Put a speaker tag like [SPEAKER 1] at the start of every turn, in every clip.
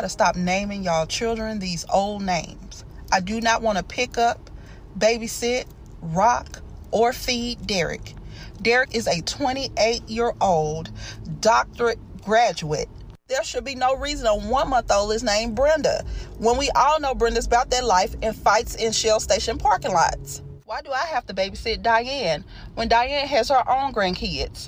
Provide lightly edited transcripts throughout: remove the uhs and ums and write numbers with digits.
[SPEAKER 1] to stop naming y'all children these old names. I do not want to pick up, babysit, rock, or feed Derek. Derek is a 28-year-old doctorate graduate. There should be no reason a 1-month-old is named Brenda, when we all know Brenda's about that life and fights in Shell Station parking lots. Why do I have to babysit Diane when Diane has her own grandkids?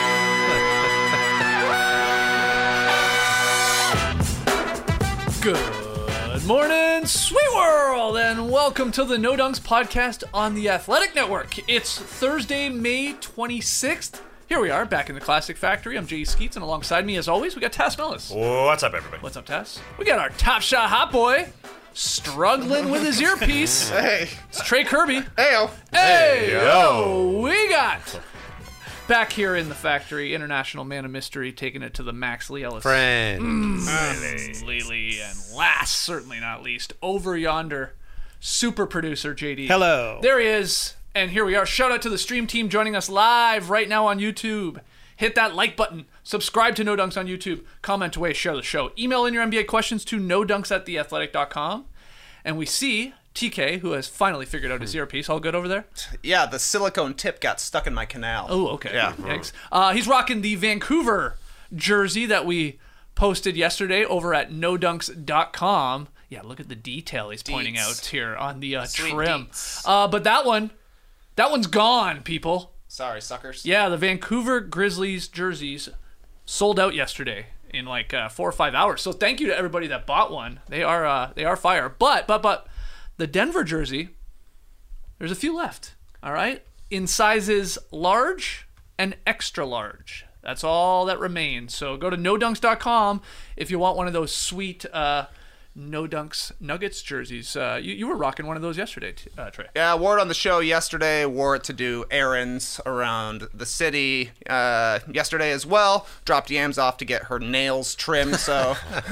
[SPEAKER 2] Good morning, sweet world, and welcome to the No Dunks podcast on the Athletic Network. It's Thursday, May 26th. Here we are, back in the Classic Factory. I'm Jay Skeets, and alongside me, as always, we got Tass Mellis.
[SPEAKER 3] What's up, everybody?
[SPEAKER 2] What's up, Tass? We got our Top Shot Hot Boy, struggling with his earpiece.
[SPEAKER 4] Hey.
[SPEAKER 2] It's Trey Kirby.
[SPEAKER 4] Heyo.
[SPEAKER 2] Hey,
[SPEAKER 3] yo.
[SPEAKER 2] We got back here in the factory, international man of mystery, taking it to the Max Lee Ellis.
[SPEAKER 3] Friend.
[SPEAKER 2] Lily, and last, certainly not least, over yonder, super producer JD.
[SPEAKER 3] Hello.
[SPEAKER 2] There he is, and here we are. Shout out to the stream team joining us live right now on YouTube. Hit that like button. Subscribe to No Dunks on YouTube. Comment away. Share the show. Email in your NBA questions to nodunks@theathletic.com. And we see TK, who has finally figured out his earpiece. All good over there?
[SPEAKER 4] Yeah, the silicone tip got stuck in my canal.
[SPEAKER 2] Oh, okay.
[SPEAKER 4] Yeah.
[SPEAKER 2] Thanks. He's rocking the Vancouver jersey that we posted yesterday over at nodunks.com. Yeah, look at the detail he's pointing out here on the trim. But that one's gone, people.
[SPEAKER 4] Sorry, suckers.
[SPEAKER 2] Yeah, the Vancouver Grizzlies jerseys sold out yesterday in like 4 or 5 hours. So thank you to everybody that bought one. They are fire. But the Denver jersey, there's a few left. All right, in sizes large and extra large. That's all that remains. So go to nodunks.com if you want one of those sweet No Dunks Nuggets jerseys. You were rocking one of those yesterday, Trey.
[SPEAKER 4] Yeah, I wore it on the show yesterday. Wore it to do errands around the city yesterday as well. Dropped Yams off to get her nails trimmed. So,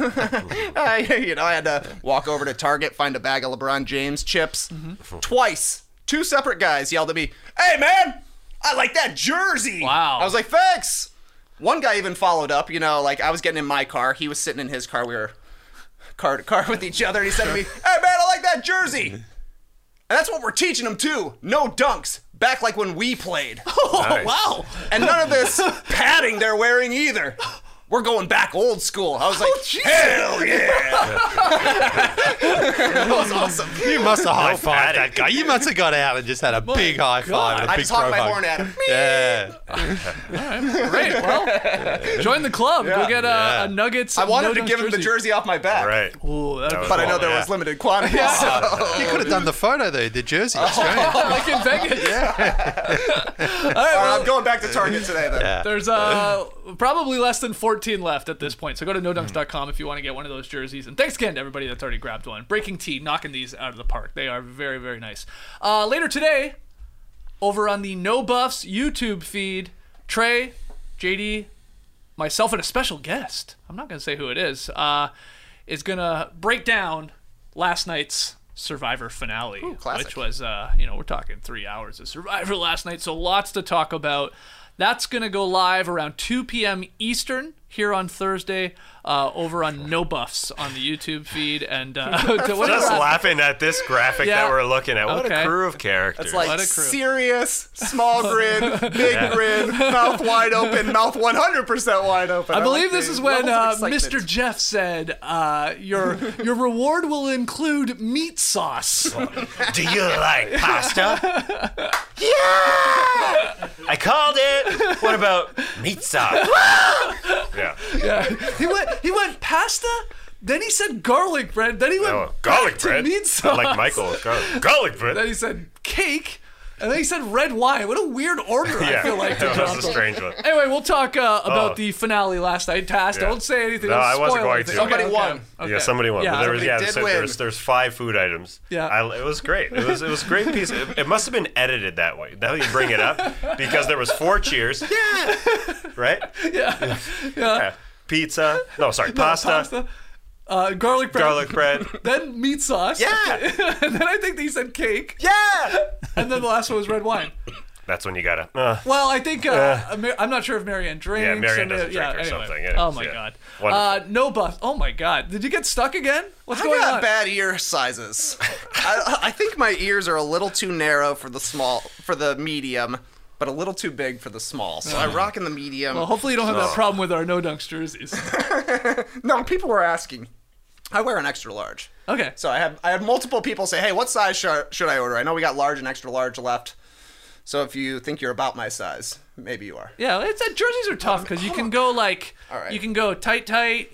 [SPEAKER 4] I had to walk over to Target, find a bag of LeBron James chips. Twice. 2 separate guys yelled at me, "Hey, man, I like that jersey."
[SPEAKER 2] Wow.
[SPEAKER 4] I was like, thanks. One guy even followed up. Like I was getting in my car. He was sitting in his car. We were car to car with each other, and he said to me, "Hey man, I like that jersey." And that's what we're teaching them too. No dunks. Back like when we played.
[SPEAKER 2] Oh,
[SPEAKER 3] Nice.
[SPEAKER 2] wow.
[SPEAKER 4] And none of this padding they're wearing either. We're going back old school. I was like, hell yeah. That was awesome.
[SPEAKER 5] You must have high-fived
[SPEAKER 3] Like
[SPEAKER 5] that guy. You must have got out and just had a big high five and a
[SPEAKER 4] I
[SPEAKER 5] big
[SPEAKER 4] just honked my
[SPEAKER 5] pro
[SPEAKER 4] horn
[SPEAKER 5] hug.
[SPEAKER 4] at him.
[SPEAKER 5] Yeah.
[SPEAKER 2] Great. Well, join the club. Go get a Nuggets.
[SPEAKER 4] I wanted
[SPEAKER 2] No
[SPEAKER 4] to
[SPEAKER 2] Dunks
[SPEAKER 4] give him the jersey off my back.
[SPEAKER 3] Right.
[SPEAKER 2] Ooh, that'd be
[SPEAKER 4] But I know
[SPEAKER 3] Well,
[SPEAKER 4] there
[SPEAKER 3] yeah.
[SPEAKER 4] was limited quantities.
[SPEAKER 5] You could have done the photo though, the jersey. Australian.
[SPEAKER 2] like in Vegas. All right,
[SPEAKER 4] All right,
[SPEAKER 2] well,
[SPEAKER 4] I'm going back to Target today then.
[SPEAKER 5] Yeah.
[SPEAKER 2] there's probably less than 14 left at this point. So go to nodunks.com if you want to get one of those jerseys. And thanks again to everybody that's already grabbed one. Breaking Tea, knocking these out of the park. They are very, very nice. Later today, over on the No Buffs YouTube feed, Trey, JD, myself, and a special guest, I'm not going to say who it is going to break down last night's Survivor finale,
[SPEAKER 4] classic.
[SPEAKER 2] which was, we're talking 3 hours of Survivor last night, so lots to talk about. That's going to go live around 2 p.m. Eastern here on Thursday over on No Buffs on the YouTube feed. And
[SPEAKER 3] Just laughing at this graphic
[SPEAKER 2] Yeah.
[SPEAKER 3] that we're looking at. What
[SPEAKER 2] Okay.
[SPEAKER 3] a crew of characters.
[SPEAKER 4] It's like
[SPEAKER 2] What a crew.
[SPEAKER 4] serious, small grin, big grin, mouth wide open, mouth 100% wide open.
[SPEAKER 2] I believe
[SPEAKER 4] like
[SPEAKER 2] this
[SPEAKER 4] the
[SPEAKER 2] is when
[SPEAKER 4] levels of
[SPEAKER 2] Mr.
[SPEAKER 4] excitement.
[SPEAKER 2] Jeff said, your reward will include meat sauce.
[SPEAKER 3] Do you like pasta? Yeah! I called it. What about meat sauce? Yeah.
[SPEAKER 2] He went pasta, then he said garlic bread, then he went
[SPEAKER 3] Oh, garlic
[SPEAKER 2] back
[SPEAKER 3] bread.
[SPEAKER 2] to meat sauce.
[SPEAKER 3] Like Michael. Garlic bread.
[SPEAKER 2] Then he said cake, and then he said red wine. What a weird order, I
[SPEAKER 3] Yeah,
[SPEAKER 2] feel like. To
[SPEAKER 3] that
[SPEAKER 2] drop
[SPEAKER 3] was a
[SPEAKER 2] them.
[SPEAKER 3] strange one.
[SPEAKER 2] Anyway, we'll talk about
[SPEAKER 3] Oh.
[SPEAKER 2] the finale last night. Tass,
[SPEAKER 3] Yeah.
[SPEAKER 2] don't say anything.
[SPEAKER 3] No,
[SPEAKER 2] Don't
[SPEAKER 3] I wasn't
[SPEAKER 2] spoil
[SPEAKER 3] going
[SPEAKER 2] anything.
[SPEAKER 3] to.
[SPEAKER 4] Somebody won.
[SPEAKER 2] Okay.
[SPEAKER 3] Yeah, somebody won.
[SPEAKER 2] Yeah,
[SPEAKER 3] But there was,
[SPEAKER 4] somebody did win.
[SPEAKER 3] there's 5 food items.
[SPEAKER 2] Yeah.
[SPEAKER 3] It was great. It was a great piece. It must have been edited that way. Now you bring it up because there was 4 cheers. Yeah. Right?
[SPEAKER 2] Yeah.
[SPEAKER 3] Pizza. No, sorry, pasta.
[SPEAKER 2] Garlic bread.
[SPEAKER 3] Garlic bread.
[SPEAKER 2] Then meat sauce.
[SPEAKER 4] Yeah.
[SPEAKER 2] And then I think he said cake.
[SPEAKER 4] Yeah.
[SPEAKER 2] And then the last one was red wine.
[SPEAKER 3] That's when you gotta.
[SPEAKER 2] Well, I think I'm not sure if Marianne drinks.
[SPEAKER 3] Yeah, Marianne
[SPEAKER 2] and,
[SPEAKER 3] doesn't drink or
[SPEAKER 2] anyway.
[SPEAKER 3] something. Anyways,
[SPEAKER 2] Oh my
[SPEAKER 3] yeah.
[SPEAKER 2] god.
[SPEAKER 3] Wonderful.
[SPEAKER 2] No buff. Oh my god. Did you get stuck again? What's
[SPEAKER 4] I
[SPEAKER 2] going
[SPEAKER 4] got
[SPEAKER 2] on?
[SPEAKER 4] bad ear sizes. I think my ears are a little too narrow for the medium, but a little too big for the small. So I rock in the medium.
[SPEAKER 2] Well, hopefully you don't have that problem with our no dunks jerseys.
[SPEAKER 4] No, people were asking. I wear an extra large.
[SPEAKER 2] Okay.
[SPEAKER 4] So I had multiple people say, "Hey, what size should I order?" I know we got large and extra large left. So if you think you're about my size, maybe you are.
[SPEAKER 2] Yeah, jerseys are tough because you can go like,
[SPEAKER 4] All right.
[SPEAKER 2] you can go tight,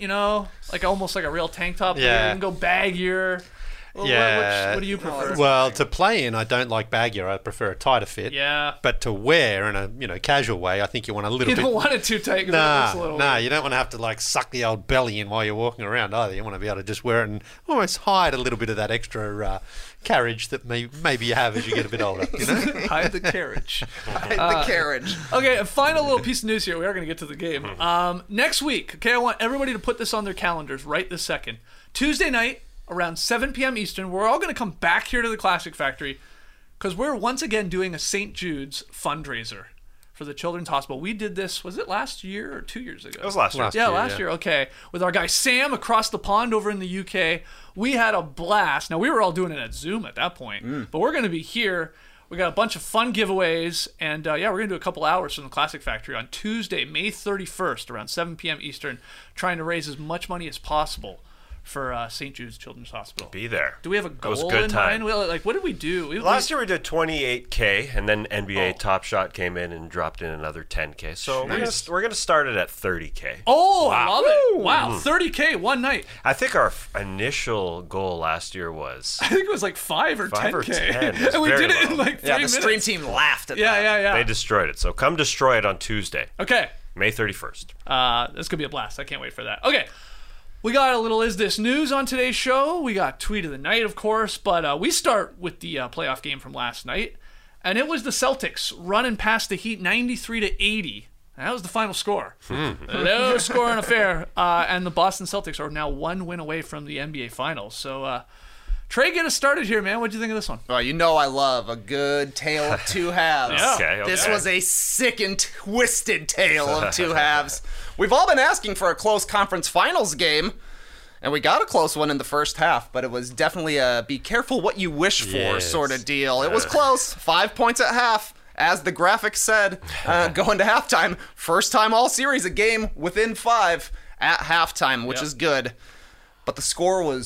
[SPEAKER 2] like almost like a real tank top.
[SPEAKER 5] Yeah.
[SPEAKER 2] You can go baggier. Well,
[SPEAKER 5] Yeah.
[SPEAKER 2] what do you prefer?
[SPEAKER 5] Well, to play in, I don't like baggier. I prefer a tighter fit.
[SPEAKER 2] Yeah.
[SPEAKER 5] But to wear in a casual way, I think you want a little
[SPEAKER 2] You
[SPEAKER 5] bit.
[SPEAKER 2] don't want it too tight because it looks a little weird.
[SPEAKER 5] You don't want to have to like suck the old belly in while you're walking around either. You want to be able to just wear it and almost hide a little bit of that extra carriage that maybe you have as you get a bit older. You know?
[SPEAKER 2] Hide the carriage.
[SPEAKER 4] The carriage.
[SPEAKER 2] Okay, a final little piece of news here. We are going to get to the game. Next week, okay, I want everybody to put this on their calendars right this second. Tuesday night, around 7 p.m. Eastern, we're all going to come back here to the Classic Factory because we're once again doing a St. Jude's fundraiser for the Children's Hospital. We did this, was it last year or 2 years ago?
[SPEAKER 3] It was last year.
[SPEAKER 2] Yeah, last year. Okay. With our guy Sam across the pond over in the UK. We had a blast. Now, we were all doing it at Zoom at that point, but we're going to be here. We got a bunch of fun giveaways, and we're going to do a couple hours from the Classic Factory on Tuesday, May 31st, around 7 p.m. Eastern, trying to raise as much money as possible for St. Jude's Children's Hospital.
[SPEAKER 3] Be there.
[SPEAKER 2] Do we have a
[SPEAKER 3] It was
[SPEAKER 2] goal
[SPEAKER 3] a good
[SPEAKER 2] in
[SPEAKER 3] time.
[SPEAKER 2] mind? Well, like, what did we do?
[SPEAKER 3] Last year we did 28K, and then NBA Top Shot came in and dropped in another 10K. So we're gonna start it at 30K.
[SPEAKER 2] Oh, I love it. Wow, 30K one night.
[SPEAKER 3] I think our initial goal last year was
[SPEAKER 2] I think it was like 5 or
[SPEAKER 3] 5
[SPEAKER 2] 10K.
[SPEAKER 3] or 10. It was
[SPEAKER 2] And we
[SPEAKER 3] very
[SPEAKER 2] did it in
[SPEAKER 3] low.
[SPEAKER 2] like 3
[SPEAKER 4] Yeah, the
[SPEAKER 2] minutes.
[SPEAKER 4] stream team laughed at that.
[SPEAKER 2] Yeah.
[SPEAKER 3] they destroyed it. So come destroy it on Tuesday,
[SPEAKER 2] Okay.
[SPEAKER 3] May 31st.
[SPEAKER 2] This could be a blast. I can't wait for that. Okay. We got a little Is This News on today's show. We got Tweet of the Night, of course. But we start with the playoff game from last night. And it was the Celtics running past the Heat 93-80. That was the final score. Low scoring affair. And the Boston Celtics are now 1 win away from the NBA Finals. So, Trey, get us started here, man. What do you think of this one?
[SPEAKER 4] Well, you know I love a good tale of two halves.
[SPEAKER 2] Yeah.
[SPEAKER 3] Okay.
[SPEAKER 4] This was a sick and twisted tale of two halves. We've all been asking for a close conference finals game, and we got a close one in the first half, but it was definitely a be careful what you wish for
[SPEAKER 5] Yes.
[SPEAKER 4] sort of deal. It was close. 5 points at half. As the graphic said, going to halftime. First time all series, a game within 5 at halftime, which is good. But the score was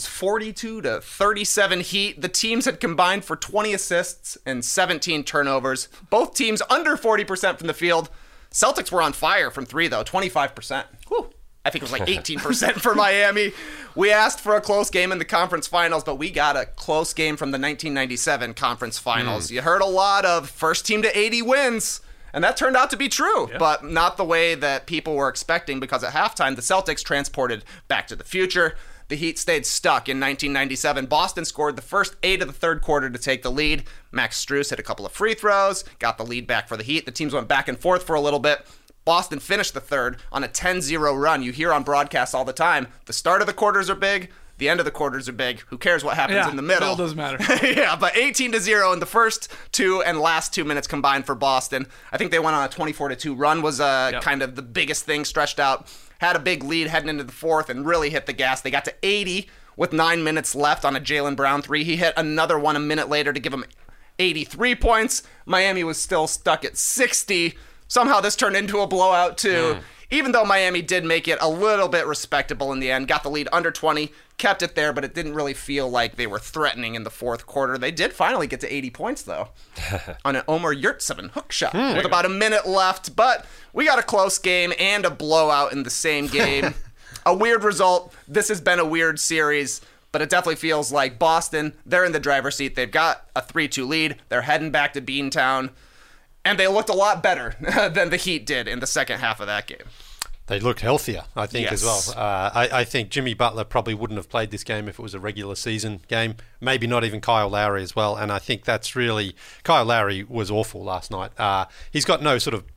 [SPEAKER 4] 42-37 Heat. The teams had combined for 20 assists and 17 turnovers. Both teams under 40% from the field. Celtics were on fire from 3, though, 25%.
[SPEAKER 2] Whew.
[SPEAKER 4] I think it was like 18% for Miami. We asked for a close game in the conference finals, but we got a close game from the 1997 conference finals. You heard a lot of first team to 80 wins. And that turned out to be true, but not the way that people were expecting, because at halftime, the Celtics transported Back to the Future. The Heat stayed stuck in 1997. Boston scored the first 8 of the third quarter to take the lead. Max Strus hit a couple of free throws, got the lead back for the Heat. The teams went back and forth for a little bit. Boston finished the third on a 10-0 run. You hear on broadcasts all the time, the start of the quarters are big, the end of the quarters are big. Who cares what happens in the middle?
[SPEAKER 2] Middle doesn't matter.
[SPEAKER 4] Yeah, but 18-0 in the first 2 and last 2 minutes combined for Boston. I think they went on a 24-2 run, was kind of the biggest thing stretched out. Had a big lead heading into the fourth and really hit the gas. They got to 80 with 9 minutes left on a Jaylen Brown 3. He hit another one a minute later to give him 83 points. Miami was still stuck at 60. Somehow this turned into a blowout too. Even though Miami did make it a little bit respectable in the end, got the lead under 20, kept it there, but it didn't really feel like they were threatening in the fourth quarter. They did finally get to 80 points, though, on an Omer Yurtseven hook shot with about a minute left. But we got a close game and a blowout in the same game. A weird result. This has been a weird series, but it definitely feels like Boston, they're in the driver's seat. They've got a 3-2 lead. They're heading back to Beantown. And they looked a lot better than the Heat did in the second half of that game.
[SPEAKER 5] They looked healthier, I think, as
[SPEAKER 4] Yes.
[SPEAKER 5] well. I think Jimmy Butler probably wouldn't have played this game if it was a regular season game. Maybe not even Kyle Lowry as well. And I think that's really... Kyle Lowry was awful last night. He's got no sort of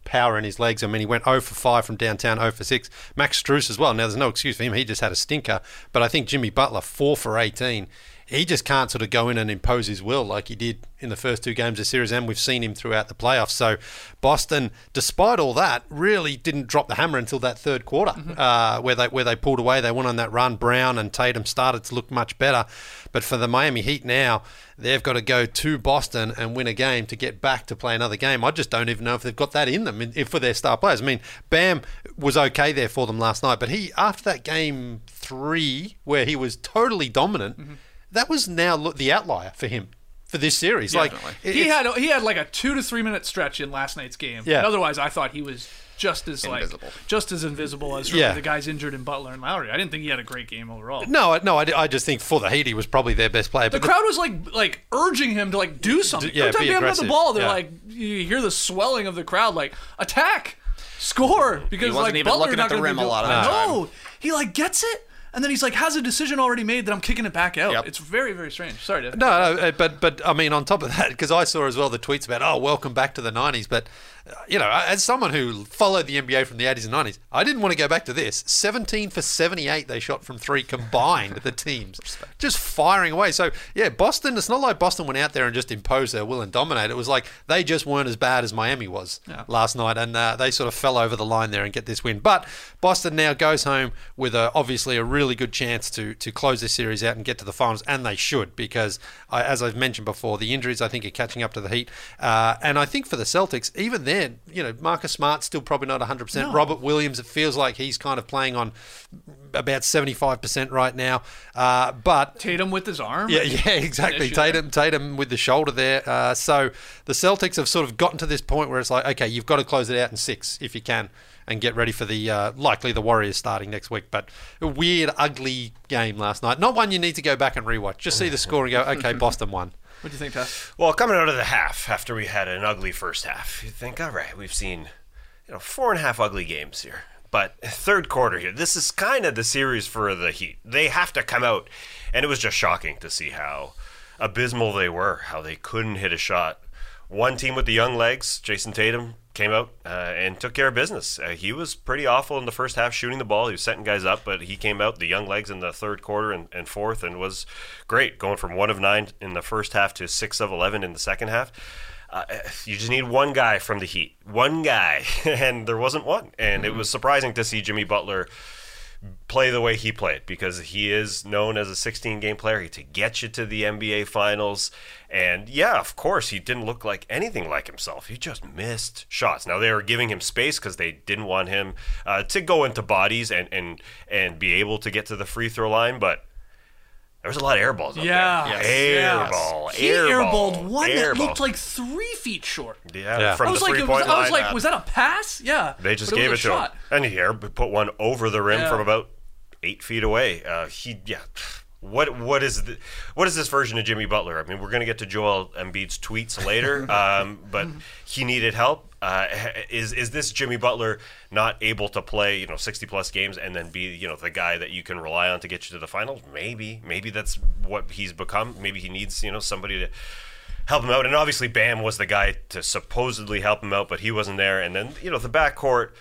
[SPEAKER 5] power in his legs. I mean, he went 0 for 5 from downtown, 0 for 6. Max Strus as well. Now, there's no excuse for him. He just had a stinker. But I think Jimmy Butler, 4 for 18. He just can't sort of go in and impose his will like he did in the first 2 games of the series, and we've seen him throughout the playoffs. So Boston, despite all that, really didn't drop the hammer until that third quarter, where they pulled away. They went on that run. Brown and Tatum started to look much better. But for the Miami Heat now, they've got to go to Boston and win a game to get back to play another game. I just don't even know if they've got that in them for their star players. I mean, Bam was okay there for them last night, but he, after that game 3 where he was totally dominant, that was now the outlier for him for this series.
[SPEAKER 2] Yeah,
[SPEAKER 5] like
[SPEAKER 2] he had like a 2 to 3 minute stretch in last night's game.
[SPEAKER 5] Yeah.
[SPEAKER 2] And otherwise, I thought he was just as invisible as really the guys injured in Butler and Lowry. I didn't think he had a great game overall.
[SPEAKER 5] No, I just think for the Heat he was probably their best player.
[SPEAKER 2] The crowd was like urging him to like do something.
[SPEAKER 5] Yeah,
[SPEAKER 2] Every time
[SPEAKER 5] be
[SPEAKER 2] Bam got the
[SPEAKER 5] aggressive.
[SPEAKER 2] ball, they're
[SPEAKER 5] Yeah.
[SPEAKER 2] like, you hear the swelling of the crowd, like attack, score, because
[SPEAKER 4] He wasn't
[SPEAKER 2] like
[SPEAKER 4] even
[SPEAKER 2] Butler's
[SPEAKER 4] looking
[SPEAKER 2] not
[SPEAKER 4] at the
[SPEAKER 2] gonna
[SPEAKER 4] rim
[SPEAKER 2] do-
[SPEAKER 4] a lot of the time.
[SPEAKER 2] No, he like gets it. And then he's like, has a decision already made that I'm kicking it back out.
[SPEAKER 4] Yep.
[SPEAKER 2] It's very, very strange. Sorry, Dave.
[SPEAKER 5] No, but I mean, on top of that, because I saw as well the tweets about, welcome back to the 90s. But, as someone who followed the NBA from the 80s and 90s, I didn't want to go back to this. 17 for 78 they shot from 3 combined, the teams. Just firing away. So, Boston, it's not like Boston went out there and just imposed their will and dominated. It was like they just weren't as bad as Miami was last night. And they sort of fell over the line there and get this win. But Boston now goes home with obviously a really good chance to close this series out and get to the finals, and they should, because as I've mentioned before, the injuries I think are catching up to the Heat, and I think for the Celtics, even then, Marcus Smart's still probably not 100%.
[SPEAKER 2] No.
[SPEAKER 5] Robert Williams, it feels like he's kind of playing on about 75% right now, but
[SPEAKER 2] Tatum with his arm.
[SPEAKER 5] yeah, exactly.
[SPEAKER 2] Issue there.
[SPEAKER 5] Tatum with the shoulder there. So the Celtics have sort of gotten to this point where it's like, okay, you've got to close it out in 6 if you can, and get ready for the likely the Warriors starting next week. But a weird, ugly game last night. Not one you need to go back and rewatch. Just see the score and go, okay, Boston won.
[SPEAKER 2] What do you think, Tess?
[SPEAKER 3] Well, coming out of the half, after we had an ugly first half, you think, all right, we've seen 4.5 ugly games here. But third quarter here, this is kind of the series for the Heat. They have to come out, and it was just shocking to see how abysmal they were, how they couldn't hit a shot. One team with the young legs, Jason Tatum, came out and took care of business. He was pretty awful in the first half shooting the ball. He was setting guys up, but he came out, the young legs, in the third quarter and fourth, and was great, going from 1 of 9 in the first half to 6 of 11 in the second half. You just need one guy from the Heat. One guy, and there wasn't one. And it was surprising to see Jimmy Butler play the way he played, because he is known as a 16-game player to get you to the NBA Finals. And of course, he didn't look like anything like himself. He just missed shots. Now, they were giving him space because they didn't want him to go into bodies and be able to get to the free throw line, but there was a lot of air balls up there. Airball.
[SPEAKER 2] He airballed one that looked like 3 feet short.
[SPEAKER 3] Yeah, from
[SPEAKER 2] I was
[SPEAKER 3] the
[SPEAKER 2] like,
[SPEAKER 3] three-point line.
[SPEAKER 2] I was like, was that a pass? Yeah.
[SPEAKER 3] They just
[SPEAKER 2] But
[SPEAKER 3] gave it
[SPEAKER 2] was a
[SPEAKER 3] to him.
[SPEAKER 2] shot.
[SPEAKER 3] And he put one over the rim
[SPEAKER 2] Yeah.
[SPEAKER 3] from about 8 feet away. What is this version of Jimmy Butler? I mean, we're going to get to Joel Embiid's tweets later, but he needed help. Is this Jimmy Butler not able to play 60+ games and then be the guy that you can rely on to get you to the finals? Maybe that's what he's become. Maybe he needs somebody to help him out. And obviously Bam was the guy to supposedly help him out, but he wasn't there. And then the backcourt.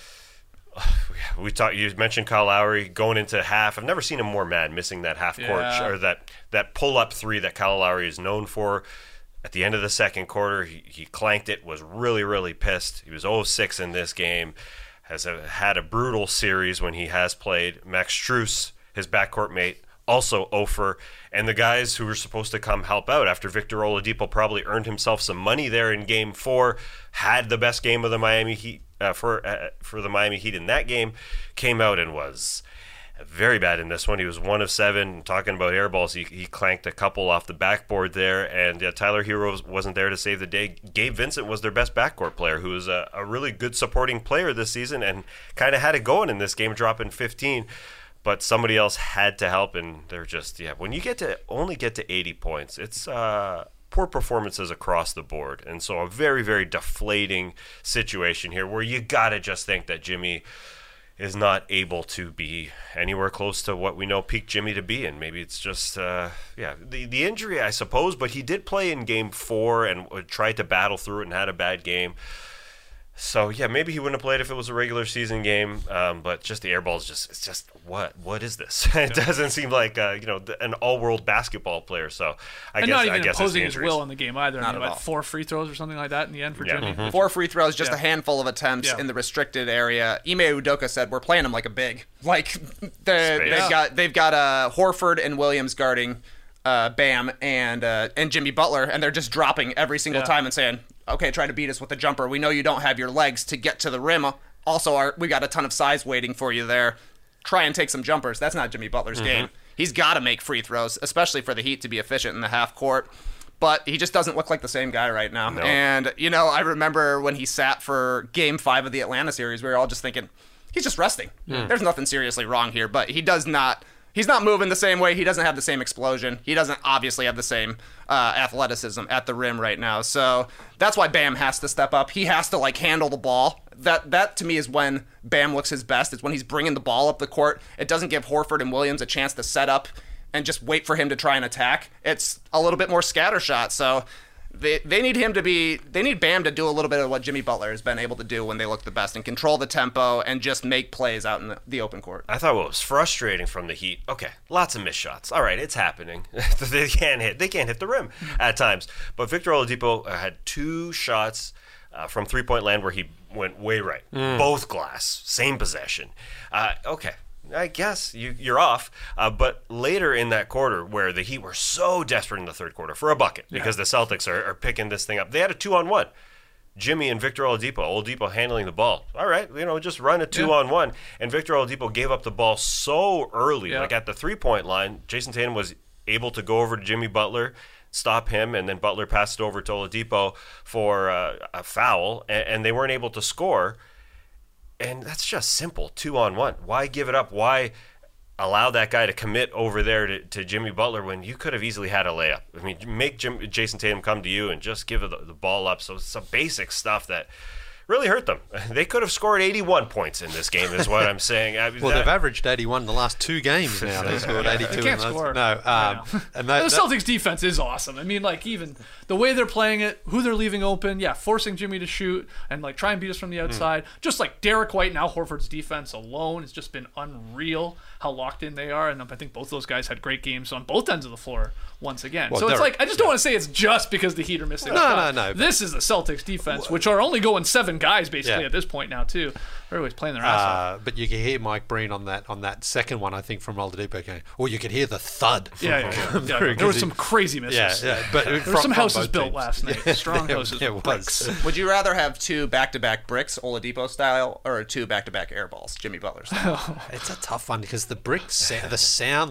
[SPEAKER 3] You mentioned Kyle Lowry going into half. I've never seen him more mad, missing that half court or that pull up 3 that Kyle Lowry is known for. At the end of the second quarter, he clanked it. Was really, really pissed. He was 0-6 in this game. Has had a brutal series when he has played. Max Strus, his backcourt mate, also 0-for. And the guys who were supposed to come help out after Victor Oladipo probably earned himself some money there in Game 4, had the best game of the Miami Heat for the Miami Heat in that game, came out and was very bad in this one. He was 1 of 7. Talking about air balls, he clanked a couple off the backboard there, and Tyler Hero wasn't there to save the day. Gabe Vincent was their best backcourt player, who was a really good supporting player this season and kind of had it going in this game, dropping 15. But somebody else had to help, and they're just, when you only get to 80 points, it's poor performances across the board. And so a very, very deflating situation here where you got to just think that Jimmy is not able to be anywhere close to what we know peak Jimmy to be. And maybe it's just, the injury, I suppose, but he did play in Game 4 and tried to battle through it and had a bad game. So yeah, maybe he wouldn't have played if it was a regular season game. But just the air balls, it's just what is this? It doesn't seem like an all-world basketball player. So I
[SPEAKER 2] not even
[SPEAKER 3] guess
[SPEAKER 2] imposing
[SPEAKER 3] it's
[SPEAKER 2] his
[SPEAKER 3] the
[SPEAKER 2] will in the game either.
[SPEAKER 4] Not at all.
[SPEAKER 2] 4 free throws or something like that in the end for Jimmy.
[SPEAKER 4] 4 free throws, just
[SPEAKER 2] Yeah.
[SPEAKER 4] a handful of attempts
[SPEAKER 2] Yeah.
[SPEAKER 4] in the restricted area. Ime Udoka said, "We're playing him like a big. Like
[SPEAKER 3] Space.
[SPEAKER 4] they've got Horford and Williams guarding Bam and Jimmy Butler, and they're just dropping every single
[SPEAKER 2] Yeah.
[SPEAKER 4] time and saying, okay, try to beat us with a jumper. We know you don't have your legs to get to the rim. Also, we got a ton of size waiting for you there. Try and take some jumpers." That's not Jimmy Butler's game. He's got to make free throws, especially for the Heat to be efficient in the half court. But he just doesn't look like the same guy right now.
[SPEAKER 3] No.
[SPEAKER 4] And, I remember when he sat for Game 5 of the Atlanta series, we were all just thinking, he's just resting. There's nothing seriously wrong here. But he's not moving the same way. He doesn't have the same explosion. He doesn't obviously have the same athleticism at the rim right now. So that's why Bam has to step up. He has to, handle the ball. That to me is when Bam looks his best. It's when he's bringing the ball up the court. It doesn't give Horford and Williams a chance to set up and just wait for him to try and attack. It's a little bit more scattershot. So they need Bam to do a little bit of what Jimmy Butler has been able to do when they look the best and control the tempo and just make plays out in the open court.
[SPEAKER 3] I thought what was frustrating from the Heat, okay, lots of missed shots. All right, it's happening. They can't hit the rim at times. But Victor Oladipo had 2 shots from three-point land where he went way right. Both glass, same possession. Okay, I guess you're off. But later in that quarter, where the Heat were so desperate in the third quarter for a bucket because the Celtics are picking this thing up, they had a 2-on-1. Jimmy and Victor Oladipo handling the ball. All right, just run a 2-on-1. And Victor Oladipo gave up the ball so early, like at the 3-point line. Jason Tatum was able to go over to Jimmy Butler, stop him, and then Butler passed it over to Oladipo for a foul, and they weren't able to score. And that's just simple, 2-on-1. Why give it up? Why allow that guy to commit over there to Jimmy Butler when you could have easily had a layup? I mean, make Jason Tatum come to you and just give the ball up. So it's some basic stuff that really hurt them. They could have scored 81 points in this game, is what I'm saying.
[SPEAKER 5] Well, they've averaged 81 the last 2 games now. They scored 82.
[SPEAKER 2] They can't score.
[SPEAKER 5] No.
[SPEAKER 2] And the Celtics defense is awesome. I mean, even the way they're playing it, who they're leaving open, forcing Jimmy to shoot and try and beat us from the outside. Just like Derek White, now Horford's defense alone has just been unreal how locked in they are. And I think both those guys had great games on both ends of the floor once again.
[SPEAKER 5] Well,
[SPEAKER 2] so it's
[SPEAKER 5] Derek,
[SPEAKER 2] I just don't want to say it's just because the Heat are missing.
[SPEAKER 5] No.
[SPEAKER 2] This is the Celtics defense, which are only going 7 guys basically at this point now too. Everybody's playing their ass off.
[SPEAKER 5] But you can hear Mike Breen on that second one, I think, from Oladipo going, or you could hear the thud.
[SPEAKER 2] Yeah. There were some crazy misses.
[SPEAKER 5] Yeah. But
[SPEAKER 2] There were some houses built last night. Strong houses
[SPEAKER 5] There
[SPEAKER 2] with
[SPEAKER 5] was.
[SPEAKER 2] bricks.
[SPEAKER 4] Would you rather have 2 back-to-back bricks, Oladipo style, or 2 back-to-back air balls, Jimmy Butler style?
[SPEAKER 5] It's a tough one because the bricks, the sound,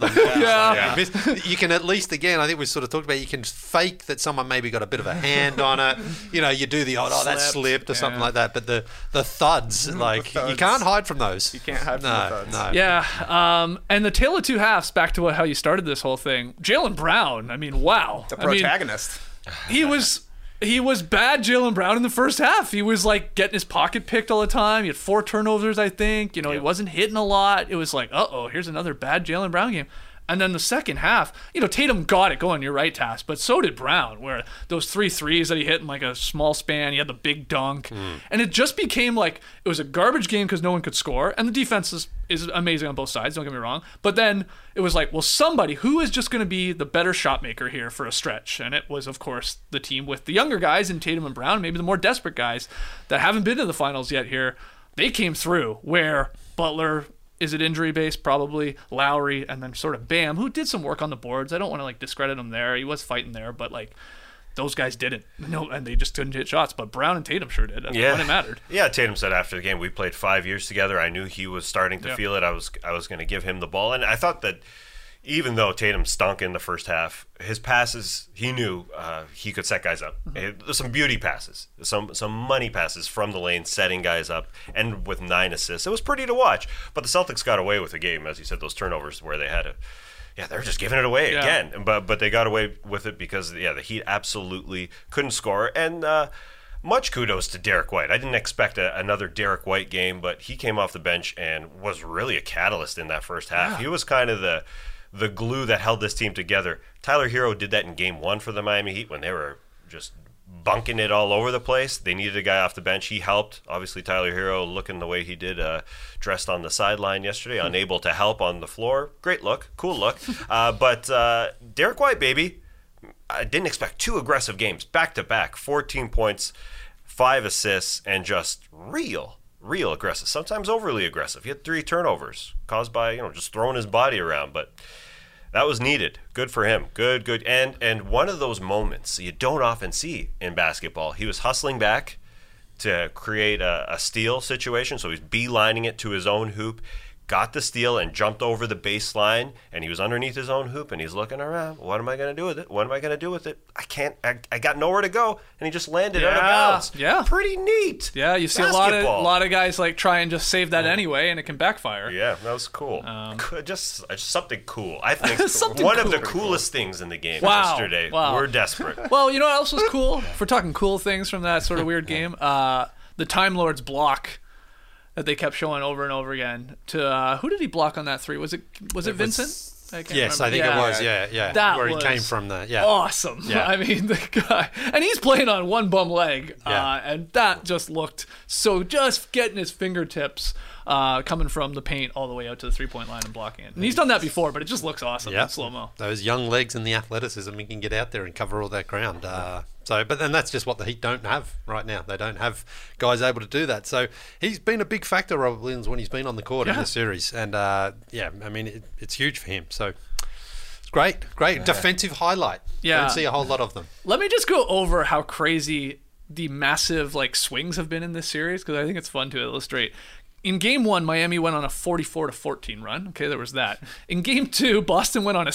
[SPEAKER 5] you can at least, again, I think we sort of talked about, you can fake that someone maybe got a bit of a hand on it. You do the, that slipped or something like that. But the thuds, you can't hide from those.
[SPEAKER 4] You can't hide from the thuds.
[SPEAKER 5] No.
[SPEAKER 2] Yeah, and the tale of 2 halves, back to how you started this whole thing. Jaylen Brown, wow.
[SPEAKER 4] The protagonist.
[SPEAKER 2] He was bad Jaylen Brown in the first half. He was getting his pocket picked all the time. He had 4 turnovers, I think. He wasn't hitting a lot. It was here's another bad Jaylen Brown game. And then the second half, Tatum got it going, you're right, Tass, but so did Brown, where those 3 threes that he hit in a small span, he had the big dunk. And it just became it was a garbage game because no one could score, and the defense is amazing on both sides, don't get me wrong. But then it was somebody who is just going to be the better shot maker here for a stretch. And it was, of course, the team with the younger guys in Tatum and Brown, maybe the more desperate guys that haven't been to the finals yet here. They came through, where Butler... Is it injury based? Probably. Lowry, and then sort of Bam, who did some work on the boards. I don't want to discredit him there. He was fighting there, but those guys didn't. No, and they just couldn't hit shots. But Brown and Tatum sure did when it mattered.
[SPEAKER 3] Yeah, Tatum said after the game, we played 5 years together. I knew he was starting to feel it. I was going to give him the ball, and I thought that even though Tatum stunk in the first half, his passes, he knew he could set guys up. There's some beauty passes, some money passes from the lane, setting guys up, and with 9 assists. It was pretty to watch. But the Celtics got away with the game, as you said, those turnovers where they had they were just giving it away again. But they got away with it because, the Heat absolutely couldn't score. And much kudos to Derek White. I didn't expect another Derek White game, but he came off the bench and was really a catalyst in that first half. He was kind of the glue that held this team together. Tyler Hero did that in Game 1 for the Miami Heat when they were just bunking it all over the place. They needed a guy off the bench. He helped. Obviously, Tyler Hero looking the way he did, dressed on the sideline yesterday, unable to help on the floor. Great look, cool look. But Derek White, baby, I didn't expect 2 aggressive games back to back. 14 points, 5 assists, and just real aggressive. Sometimes overly aggressive. He had 3 turnovers caused by just throwing his body around, but that was needed. Good for him. Good. And one of those moments you don't often see in basketball. He was hustling back to create a steal situation, so he's beelining it to his own hoop, got the steal and jumped over the baseline, and he was underneath his own hoop, and he's looking around. What am I going to do with it? What am I going to do with it? I got nowhere to go, and he just landed out of bounds.
[SPEAKER 2] Yeah.
[SPEAKER 3] Pretty neat.
[SPEAKER 2] Yeah, you see a lot of guys like try and just save that anyway, and it can backfire.
[SPEAKER 3] Yeah, that was cool. Just something cool. I think one of the coolest things in the game yesterday.
[SPEAKER 2] Wow.
[SPEAKER 3] We're desperate.
[SPEAKER 2] Well, you know what else was cool? If we're talking cool things from that sort of weird game, the Time Lord's block that they kept showing over and over again. To who did he block on that 3? Was it Vincent?
[SPEAKER 5] Yes, I think it was. Yeah.
[SPEAKER 2] That
[SPEAKER 5] where
[SPEAKER 2] was
[SPEAKER 5] he came from. Yeah,
[SPEAKER 2] awesome.
[SPEAKER 5] Yeah.
[SPEAKER 2] I mean, the guy, and he's playing on one bum leg, and that just looked so. Just getting his fingertips coming from the paint all the way out to the 3-point line and blocking it. And he's done that before, but it just looks awesome in slow mo.
[SPEAKER 5] Those young legs and the athleticism, he can get out there and cover all that ground. But then that's just what the Heat don't have right now. They don't have guys able to do that. So he's been a big factor, Robert Williams, when he's been on the court in the series. And I mean, it's huge for him. So it's great. Defensive highlight.
[SPEAKER 2] Yeah.
[SPEAKER 5] Don't see a whole lot of them.
[SPEAKER 2] Let me just go over how crazy the massive swings have been in this series, because I think it's fun to illustrate. In Game 1, Miami went on a 44-14 run. Okay, there was that. In Game 2, Boston went on a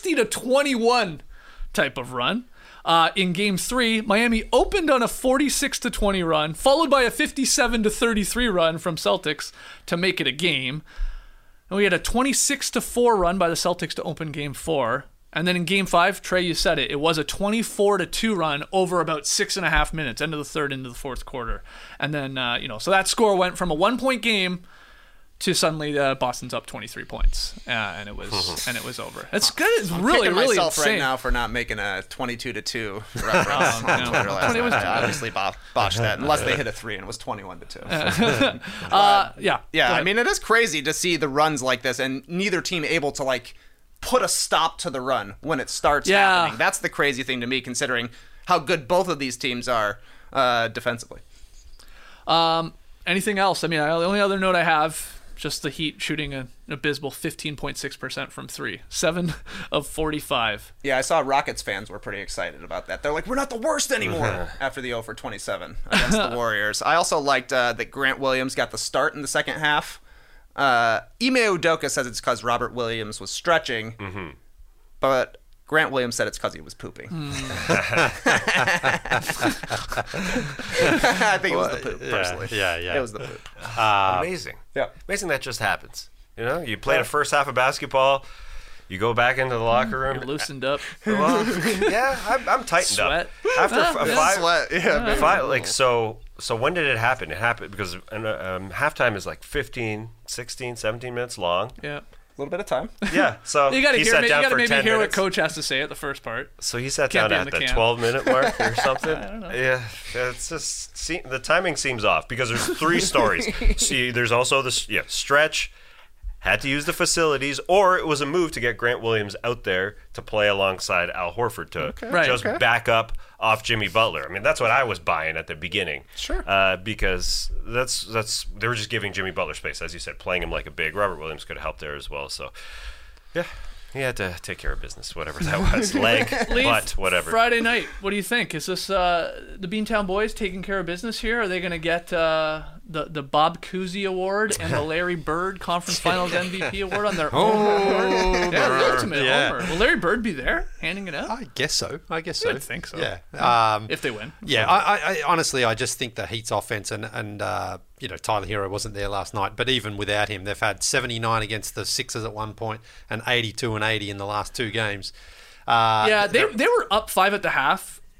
[SPEAKER 2] 60-21 type of run. In Game 3, Miami opened on a 46-20 run, followed by a 57-33 run from Celtics to make it a game. And we had a 26-4 run by the Celtics to open Game 4. And then in Game 5, Trey, you said it was a 24-2 run over about 6.5 minutes, end of the third, into the fourth quarter. And then, so that score went from a 1-point game to suddenly Boston's up 23 points, and it was over. It's good. It's really
[SPEAKER 4] myself
[SPEAKER 2] insane
[SPEAKER 4] right now for not making a 22-2 reference on Twitter last night. I obviously botched that, unless they hit a 3 and it was 21-2.
[SPEAKER 2] Yeah.
[SPEAKER 4] I mean, it is crazy to see the runs like this, and neither team able to put a stop to the run when it starts happening. That's the crazy thing to me, considering how good both of these teams are defensively.
[SPEAKER 2] Anything else? I mean, the only other note I have. Just the Heat shooting an abysmal 15.6% from 3. 7 of 45.
[SPEAKER 4] Yeah, I saw Rockets fans were pretty excited about that. They're like, we're not the worst anymore after the 0 for 27 against the Warriors. I also liked that Grant Williams got the start in the second half. Ime Udoka says it's because Robert Williams was stretching, but Grant Williams said it's because he was pooping. I think it was the poop, personally.
[SPEAKER 5] Yeah.
[SPEAKER 4] It was the poop.
[SPEAKER 3] Amazing.
[SPEAKER 4] Yeah.
[SPEAKER 3] Amazing that just happens. You play the first half of basketball, you go back into the locker room.
[SPEAKER 2] You're loosened up.
[SPEAKER 3] Well, yeah, I'm tightened
[SPEAKER 2] Sweat.
[SPEAKER 3] up. After
[SPEAKER 4] Sweat. Yeah,
[SPEAKER 3] five, so when did it happen? It happened because halftime is 15, 16, 17 minutes long.
[SPEAKER 2] Yeah.
[SPEAKER 4] A little bit of time.
[SPEAKER 3] Yeah, so
[SPEAKER 2] you gotta
[SPEAKER 3] he sat down for 10
[SPEAKER 2] maybe hear what
[SPEAKER 3] minutes.
[SPEAKER 2] Coach has to say at the first part.
[SPEAKER 3] So he sat
[SPEAKER 2] Can't
[SPEAKER 3] down
[SPEAKER 2] be
[SPEAKER 3] at
[SPEAKER 2] in
[SPEAKER 3] the
[SPEAKER 2] the camp.
[SPEAKER 3] 12-minute mark or something.
[SPEAKER 2] I don't know.
[SPEAKER 3] Yeah, it's just the timing seems off because there's 3 stories. See, there's also the stretch. Had to use the facilities, or it was a move to get Grant Williams out there to play alongside Al Horford to back up off Jimmy Butler. I mean, that's what I was buying at the beginning.
[SPEAKER 4] Sure.
[SPEAKER 3] Because that's they were just giving Jimmy Butler space, as you said, playing him like a big. Robert Williams could have helped there as well. So, yeah, he had to take care of business, whatever that was, leg, butt, whatever.
[SPEAKER 2] Friday night. What do you think? Is this the Beantown Boys taking care of business here? Are they going to get the Bob Cousy Award and the Larry Bird Conference Finals MVP Award on their own award? Yeah, the ultimate homer. Will Larry Bird be there handing it out?
[SPEAKER 5] I guess so.
[SPEAKER 2] I think so.
[SPEAKER 5] Yeah.
[SPEAKER 2] If they win.
[SPEAKER 5] Yeah. I honestly, I just think the Heat's offense and Tyler Hero wasn't there last night, but even without him, they've had 79 against the Sixers at one point and 82 and 80 in the last 2 games.
[SPEAKER 2] They were up 5 at the half.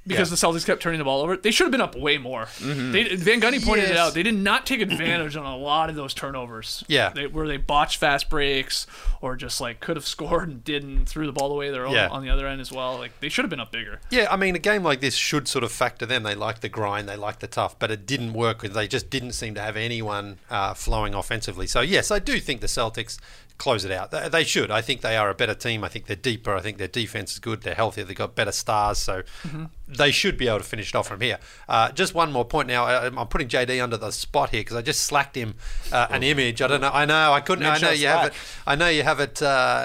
[SPEAKER 2] because the Celtics kept turning the ball over. They should have been up way more. Van Gundy pointed it out. They did not take advantage on a lot of those turnovers.
[SPEAKER 5] Yeah.
[SPEAKER 2] Where they botched fast breaks or just like could have scored and didn't, threw the ball away their own on the other end as well. Like they should have been up bigger.
[SPEAKER 5] Yeah, I mean, a game like this should sort of factor them. They like the grind, they like the tough, but it didn't work because they just didn't seem to have anyone flowing offensively. So, yes, I do think the Celtics close it out. They should. I think they are a better team. I think they're deeper. I think their defense is good. They're healthier. They've got better stars. So they should be able to finish it off from here. Just one more point now. I'm putting JD under the spot here because I just slacked him an image. I don't know. I know. I couldn't. I know you have it. I know you have it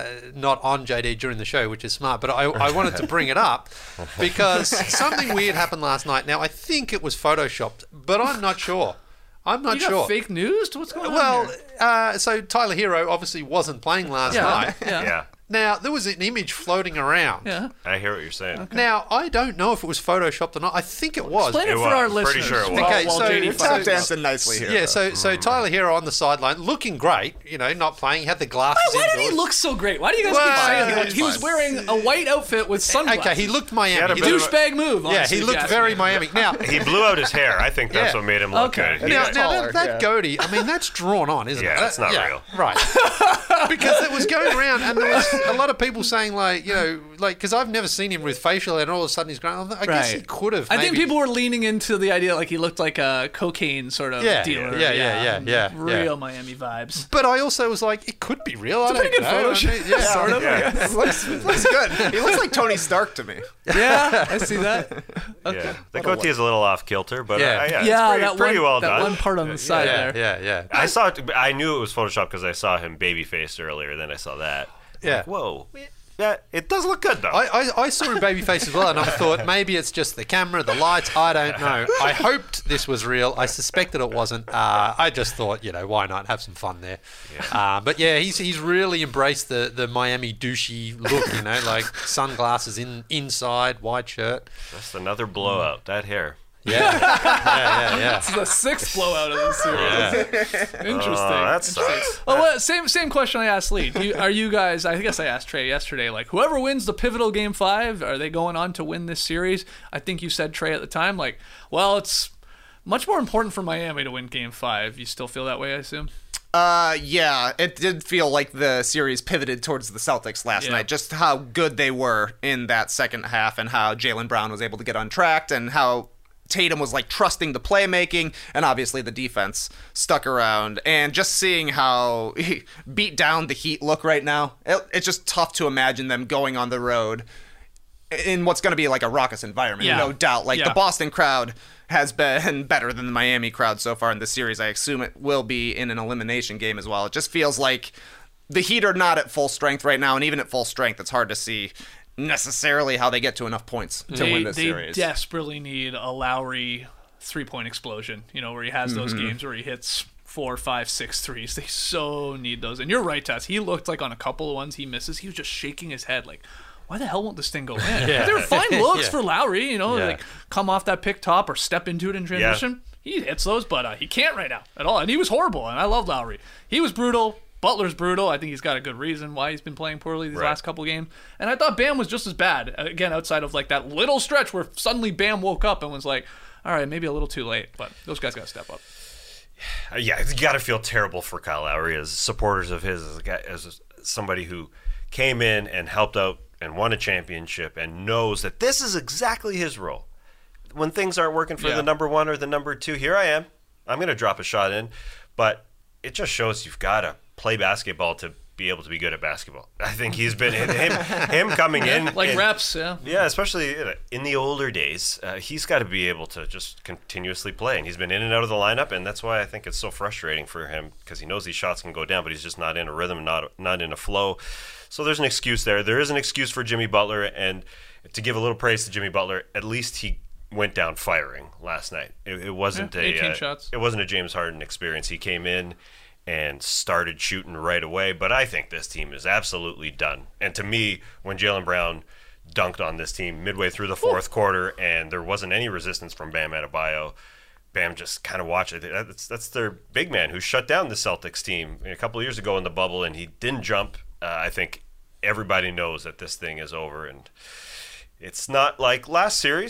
[SPEAKER 5] not on JD during the show, which is smart. But I wanted to bring it up because something weird happened last night. Now, I think it was photoshopped, but I'm not sure. I'm not
[SPEAKER 2] you
[SPEAKER 5] sure.
[SPEAKER 2] got fake news? What's going on here?
[SPEAKER 5] So Tyler Hero obviously wasn't playing last night.
[SPEAKER 3] Yeah.
[SPEAKER 5] Now, there was an image floating around.
[SPEAKER 2] Yeah.
[SPEAKER 3] I hear what you're saying.
[SPEAKER 2] Okay.
[SPEAKER 5] Now, I don't know if it was photoshopped or not. I think it was.
[SPEAKER 2] Explain it
[SPEAKER 3] It
[SPEAKER 2] for
[SPEAKER 3] was.
[SPEAKER 2] our
[SPEAKER 3] Pretty
[SPEAKER 2] listeners.
[SPEAKER 3] sure it was.
[SPEAKER 5] Okay,
[SPEAKER 2] While
[SPEAKER 5] so-
[SPEAKER 2] JD
[SPEAKER 5] so-
[SPEAKER 2] finds
[SPEAKER 4] Tap
[SPEAKER 2] out.
[SPEAKER 4] dancing nicely here.
[SPEAKER 5] Yeah, so Tyler Hero on the sideline, looking great, not playing. He had the glasses
[SPEAKER 2] Why did he
[SPEAKER 5] indoors.
[SPEAKER 2] look so great? Why do you guys
[SPEAKER 5] Well,
[SPEAKER 2] keep saying
[SPEAKER 4] he
[SPEAKER 2] that?
[SPEAKER 4] looked
[SPEAKER 2] He was
[SPEAKER 4] fine.
[SPEAKER 2] wearing a white outfit with sunglasses.
[SPEAKER 5] Okay, he looked Miami.
[SPEAKER 3] He had a
[SPEAKER 5] He
[SPEAKER 3] bit
[SPEAKER 5] looked-
[SPEAKER 3] of
[SPEAKER 2] douchebag move.
[SPEAKER 5] yeah,
[SPEAKER 2] honestly,
[SPEAKER 5] he
[SPEAKER 2] if
[SPEAKER 5] looked
[SPEAKER 2] you ask
[SPEAKER 5] very
[SPEAKER 2] me.
[SPEAKER 5] Miami. Now,
[SPEAKER 3] He blew out his hair. I think that's
[SPEAKER 5] Yeah.
[SPEAKER 3] what made him look
[SPEAKER 2] Okay.
[SPEAKER 3] good. He-
[SPEAKER 5] now
[SPEAKER 4] taller,
[SPEAKER 5] that
[SPEAKER 4] yeah.
[SPEAKER 5] goatee, I mean, that's drawn on, isn't it?
[SPEAKER 3] Yeah, it's not real.
[SPEAKER 5] Right. Because it was going around, and there was a lot of people saying, because I've never seen him with facial hair, and all of a sudden he's grown. I guess he
[SPEAKER 2] Right.
[SPEAKER 5] could have.
[SPEAKER 2] I think
[SPEAKER 5] maybe.
[SPEAKER 2] people were leaning into the idea like he looked like a cocaine sort of
[SPEAKER 5] Yeah,
[SPEAKER 2] dealer.
[SPEAKER 5] yeah.
[SPEAKER 2] Real Miami vibes.
[SPEAKER 5] But I also was like, it could be real. I
[SPEAKER 2] It's a pretty
[SPEAKER 5] don't
[SPEAKER 2] good
[SPEAKER 5] know.
[SPEAKER 2] photo
[SPEAKER 5] I
[SPEAKER 2] shoot.
[SPEAKER 5] mean, yeah.
[SPEAKER 2] Sort of.
[SPEAKER 3] Yeah.
[SPEAKER 4] looks good. He looks like Tony Stark to me.
[SPEAKER 2] Yeah, I see that.
[SPEAKER 3] Yeah. The goatee is a little off kilter, but
[SPEAKER 5] Yeah.
[SPEAKER 3] it's
[SPEAKER 2] Yeah,
[SPEAKER 3] pretty,
[SPEAKER 2] that
[SPEAKER 3] pretty
[SPEAKER 2] one,
[SPEAKER 3] well
[SPEAKER 2] that
[SPEAKER 3] done.
[SPEAKER 2] one part on the side
[SPEAKER 5] Yeah,
[SPEAKER 2] there.
[SPEAKER 5] yeah.
[SPEAKER 3] I knew it was Photoshop because I saw him baby-faced earlier. Then I saw that. I'm
[SPEAKER 5] Yeah.
[SPEAKER 3] like, whoa. Yeah, it does look good though.
[SPEAKER 5] I saw him babyface as well, and I thought maybe it's just the camera, the lights. I don't know. I hoped this was real. I suspected it wasn't. I just thought, why not have some fun there? But yeah, he's really embraced the Miami douchey look. Like sunglasses inside, white shirt.
[SPEAKER 3] That's another blowout. That hair.
[SPEAKER 5] Yeah.
[SPEAKER 2] This is the sixth blowout of this series. Interesting.
[SPEAKER 3] That sucks.
[SPEAKER 2] Oh, well, same question I asked Lee. Are you guys? I guess I asked Trey yesterday. Like, whoever wins the pivotal Game 5, are they going on to win this series? I think you said, Trey, at the time, it's much more important for Miami to win Game 5. You still feel that way, I assume?
[SPEAKER 4] Yeah, it did feel like the series pivoted towards the Celtics last night. Just how good they were in that second half, and how Jaylen Brown was able to get untracked, and how Tatum was trusting the playmaking, and obviously the defense stuck around. And just seeing how beat down the Heat look right now, it's just tough to imagine them going on the road in what's going to be a raucous environment, no doubt. The Boston crowd has been better than the Miami crowd so far in this series. I assume it will be in an elimination game as well. It just feels like the Heat are not at full strength right now, and even at full strength, it's hard to see necessarily how they get to enough points to win this series.
[SPEAKER 2] They desperately need a Lowry three-point explosion, where he has those games where he hits 4, 5, 6 threes. They so need those. And you're right, Tess. He looked like on a couple of ones he misses, he was just shaking his head why the hell won't this thing go in? They were fine looks for Lowry, come off that pick top or step into it in transition. He hits those, but he can't right now at all. And he was horrible, and I love Lowry. He was brutal. Butler's brutal. I think he's got a good reason why he's been playing poorly these last couple games. And I thought Bam was just as bad. Again, outside of that little stretch where suddenly Bam woke up and was like, all right, maybe a little too late. But those guys got to step up.
[SPEAKER 3] Yeah, you got to feel terrible for Kyle Lowry as supporters of his, as somebody who came in and helped out and won a championship and knows that this is exactly his role. When things aren't working for the number one or the number two, here I am. I'm going to drop a shot in. But it just shows you've got to play basketball to be able to be good at basketball. I think he's been him coming in
[SPEAKER 2] reps,
[SPEAKER 3] yeah, especially in the older days. He's got to be able to just continuously play, and he's been in and out of the lineup, and that's why I think it's so frustrating for him, because he knows these shots can go down, but he's just not in a rhythm, not in a flow. So there's an excuse there. There is an excuse for Jimmy Butler, and to give a little praise to Jimmy Butler, at least he went down firing last night. It wasn't
[SPEAKER 2] 18 shots.
[SPEAKER 3] It wasn't a James Harden experience. He came in and started shooting right away. But I think this team is absolutely done. And to me, when Jaylen Brown dunked on this team midway through the fourth quarter and there wasn't any resistance from Bam Adebayo, Bam just kind of watched it. That's their big man who shut down the Celtics team a couple of years ago in the bubble, and he didn't jump. I think everybody knows that this thing is over, and it's not like last series.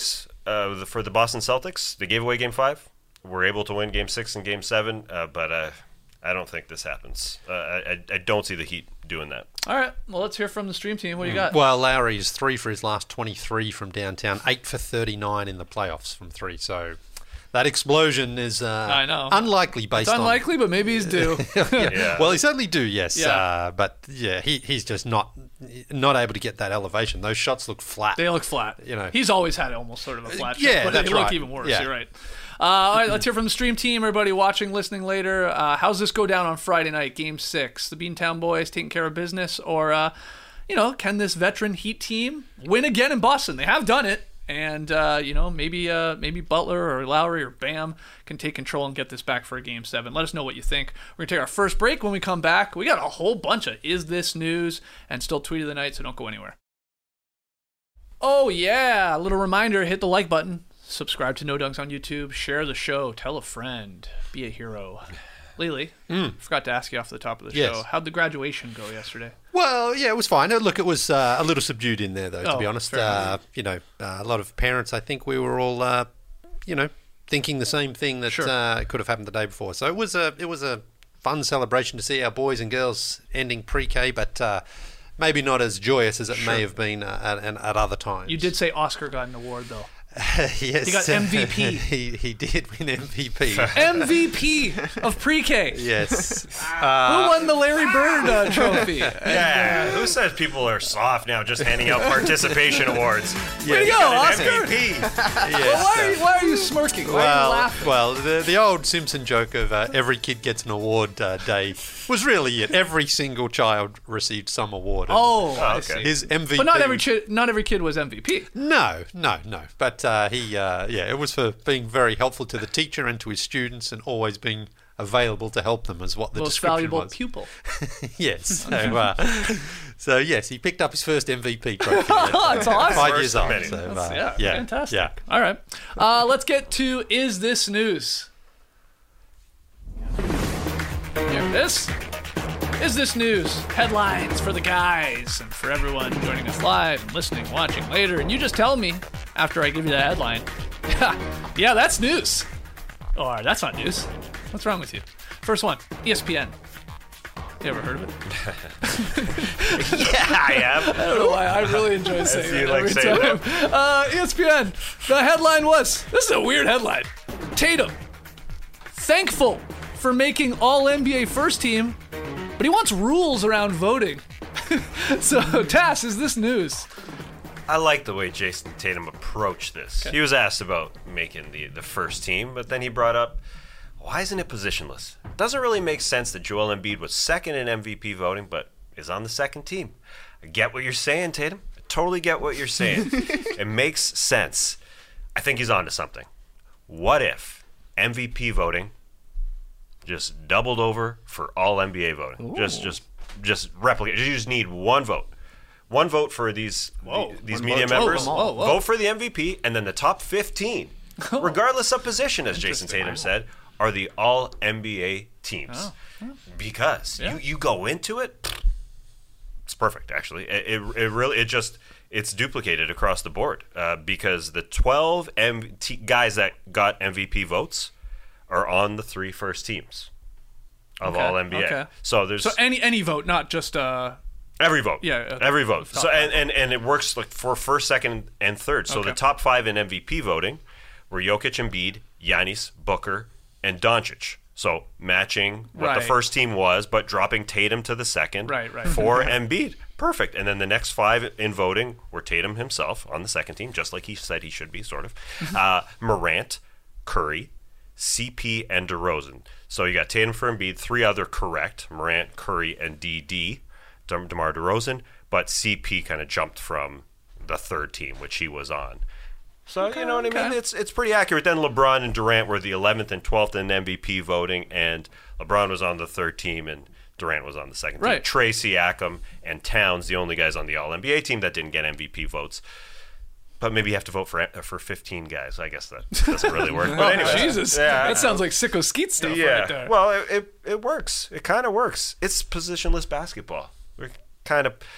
[SPEAKER 3] for the Boston Celtics. They gave away Game 5. Were able to win Game 6 and Game 7, but I don't think this happens. I don't see the Heat doing that.
[SPEAKER 2] All right. Well, let's hear from the stream team. What do you got?
[SPEAKER 5] Well, Lowry is 3 for his last 23 from downtown, 8 for 39 in the playoffs from 3. So that explosion is
[SPEAKER 2] I know.
[SPEAKER 5] unlikely based
[SPEAKER 2] It's unlikely, but maybe he's due.
[SPEAKER 3] Yeah.
[SPEAKER 5] Well, he's certainly due, yes.
[SPEAKER 2] Yeah.
[SPEAKER 5] But yeah, he's just not able to get that elevation. Those shots look flat.
[SPEAKER 2] They look flat.
[SPEAKER 5] You know.
[SPEAKER 2] He's always had almost sort of a flat shot.
[SPEAKER 5] Yeah,
[SPEAKER 2] but
[SPEAKER 5] that's
[SPEAKER 2] they look
[SPEAKER 5] right.
[SPEAKER 2] even worse.
[SPEAKER 5] Yeah.
[SPEAKER 2] You're right. All right, let's hear from the stream team. Everybody watching, listening later. How's this go down on Friday night, Game 6? The Beantown Boys taking care of business? Or, can this veteran Heat team win again in Boston? They have done it. And, maybe Butler or Lowry or Bam can take control and get this back for a Game 7. Let us know what you think. We're going to take our first break. When we come back, we got a whole bunch of Is This News and still Tweet of the Night, so don't go anywhere. Oh, yeah. A little reminder, hit the like button. Subscribe to No Dunks on YouTube. Share the show. Tell a friend. Be a hero. Lily, forgot to ask you off the top of the show.
[SPEAKER 5] Yes.
[SPEAKER 2] How'd the graduation go yesterday?
[SPEAKER 5] Well, yeah, it was fine. Look, it was a little subdued in there, though, to be honest.
[SPEAKER 2] fair
[SPEAKER 5] A lot of parents, I think we were all, thinking the same thing that could have happened the day before. So it was a fun celebration to see our boys and girls ending pre-K, but maybe not as joyous as it may have been at other times.
[SPEAKER 2] You did say Oscar got an award, though.
[SPEAKER 5] Yes.
[SPEAKER 2] He got MVP.
[SPEAKER 5] he did win MVP.
[SPEAKER 2] MVP of pre-K.
[SPEAKER 5] Yes.
[SPEAKER 2] Who won the Larry Bird trophy?
[SPEAKER 3] Yeah, who says people are soft now just handing out participation awards?
[SPEAKER 2] Way to go, Oscar!
[SPEAKER 3] MVP.
[SPEAKER 2] Well, why are you smirking? Why are you laughing?
[SPEAKER 5] Well, the old Simpson joke of every kid gets an award day was really it. Every single child received some award.
[SPEAKER 2] I
[SPEAKER 3] okay.
[SPEAKER 2] see.
[SPEAKER 5] His MVP.
[SPEAKER 2] But not every kid was MVP.
[SPEAKER 5] No. But it was for being very helpful to the teacher and to his students and always being available to help them, is what the
[SPEAKER 2] Most
[SPEAKER 5] description
[SPEAKER 2] valuable
[SPEAKER 5] was.
[SPEAKER 2] pupil.
[SPEAKER 5] Yes. So yes, he picked up his first MVP trophy.
[SPEAKER 2] That's awesome.
[SPEAKER 5] 5 years old.
[SPEAKER 3] First
[SPEAKER 5] So,
[SPEAKER 2] Fantastic.
[SPEAKER 5] Yeah.
[SPEAKER 2] All right. Let's get to Is This News? Here it is. Is This News? Headlines for the guys and for everyone joining us live and listening, watching later. And you just tell me after I give you the headline, yeah, that's news. Or that's not news. What's wrong with you? First one, ESPN. You ever heard of it?
[SPEAKER 3] Yeah, I have.
[SPEAKER 2] I don't know why. I really enjoy saying
[SPEAKER 3] you
[SPEAKER 2] it
[SPEAKER 3] like
[SPEAKER 2] every
[SPEAKER 3] saying
[SPEAKER 2] time. ESPN. The headline was, this is a weird headline. Tatum, thankful for making all NBA first team, but he wants rules around voting. So, Tass, is this news?
[SPEAKER 3] I like the way Jason Tatum approached this.
[SPEAKER 2] Okay.
[SPEAKER 3] He was asked about making the first team, but then he brought up, why isn't it positionless? It doesn't really make sense that Joel Embiid was second in MVP voting, but is on the second team. I get what you're saying, Tatum. I totally get what you're saying. It makes sense. I think he's onto something. What if MVP voting just doubled over for all NBA voting? Just replicate. You just need one vote. One vote for these media members.
[SPEAKER 2] Whoa.
[SPEAKER 3] Vote for the MVP, and then the top 15, regardless of position, as Jason Tatum said, are the all NBA teams. Because you go into it, it's perfect. Actually, it's duplicated across the board because the 12 guys that got MVP votes are on the 3 first teams of all NBA.
[SPEAKER 2] Okay.
[SPEAKER 3] So
[SPEAKER 2] any vote, not just
[SPEAKER 3] every vote.
[SPEAKER 2] Yeah,
[SPEAKER 3] every vote. So and it works like for first, second, and third. So the top 5 in MVP voting were Jokic, Embiid, Giannis, Booker, and Doncic. So matching what the first team was, but dropping Tatum to the second for Embiid. Perfect. And then the next 5 in voting were Tatum himself on the second team, just like he said he should be, sort of. Morant, Curry, CP, and DeRozan. So you got Tatum for Embiid, 3 other correct, Morant, Curry, and DeMar DeRozan, but CP kind of jumped from the third team, which he was on. So, you know what I mean? It's pretty accurate. Then LeBron and Durant were the 11th and 12th in MVP voting, and LeBron was on the third team, and Durant was on the second team. Trey Siakam and Towns, the only guys on the All-NBA team that didn't get MVP votes. But maybe you have to vote for 15 guys. I guess that doesn't really work. But anyway,
[SPEAKER 2] Jesus. That sounds like sicko skeet stuff right there.
[SPEAKER 3] Well, it works. It kind of works. It's positionless basketball. We're kind of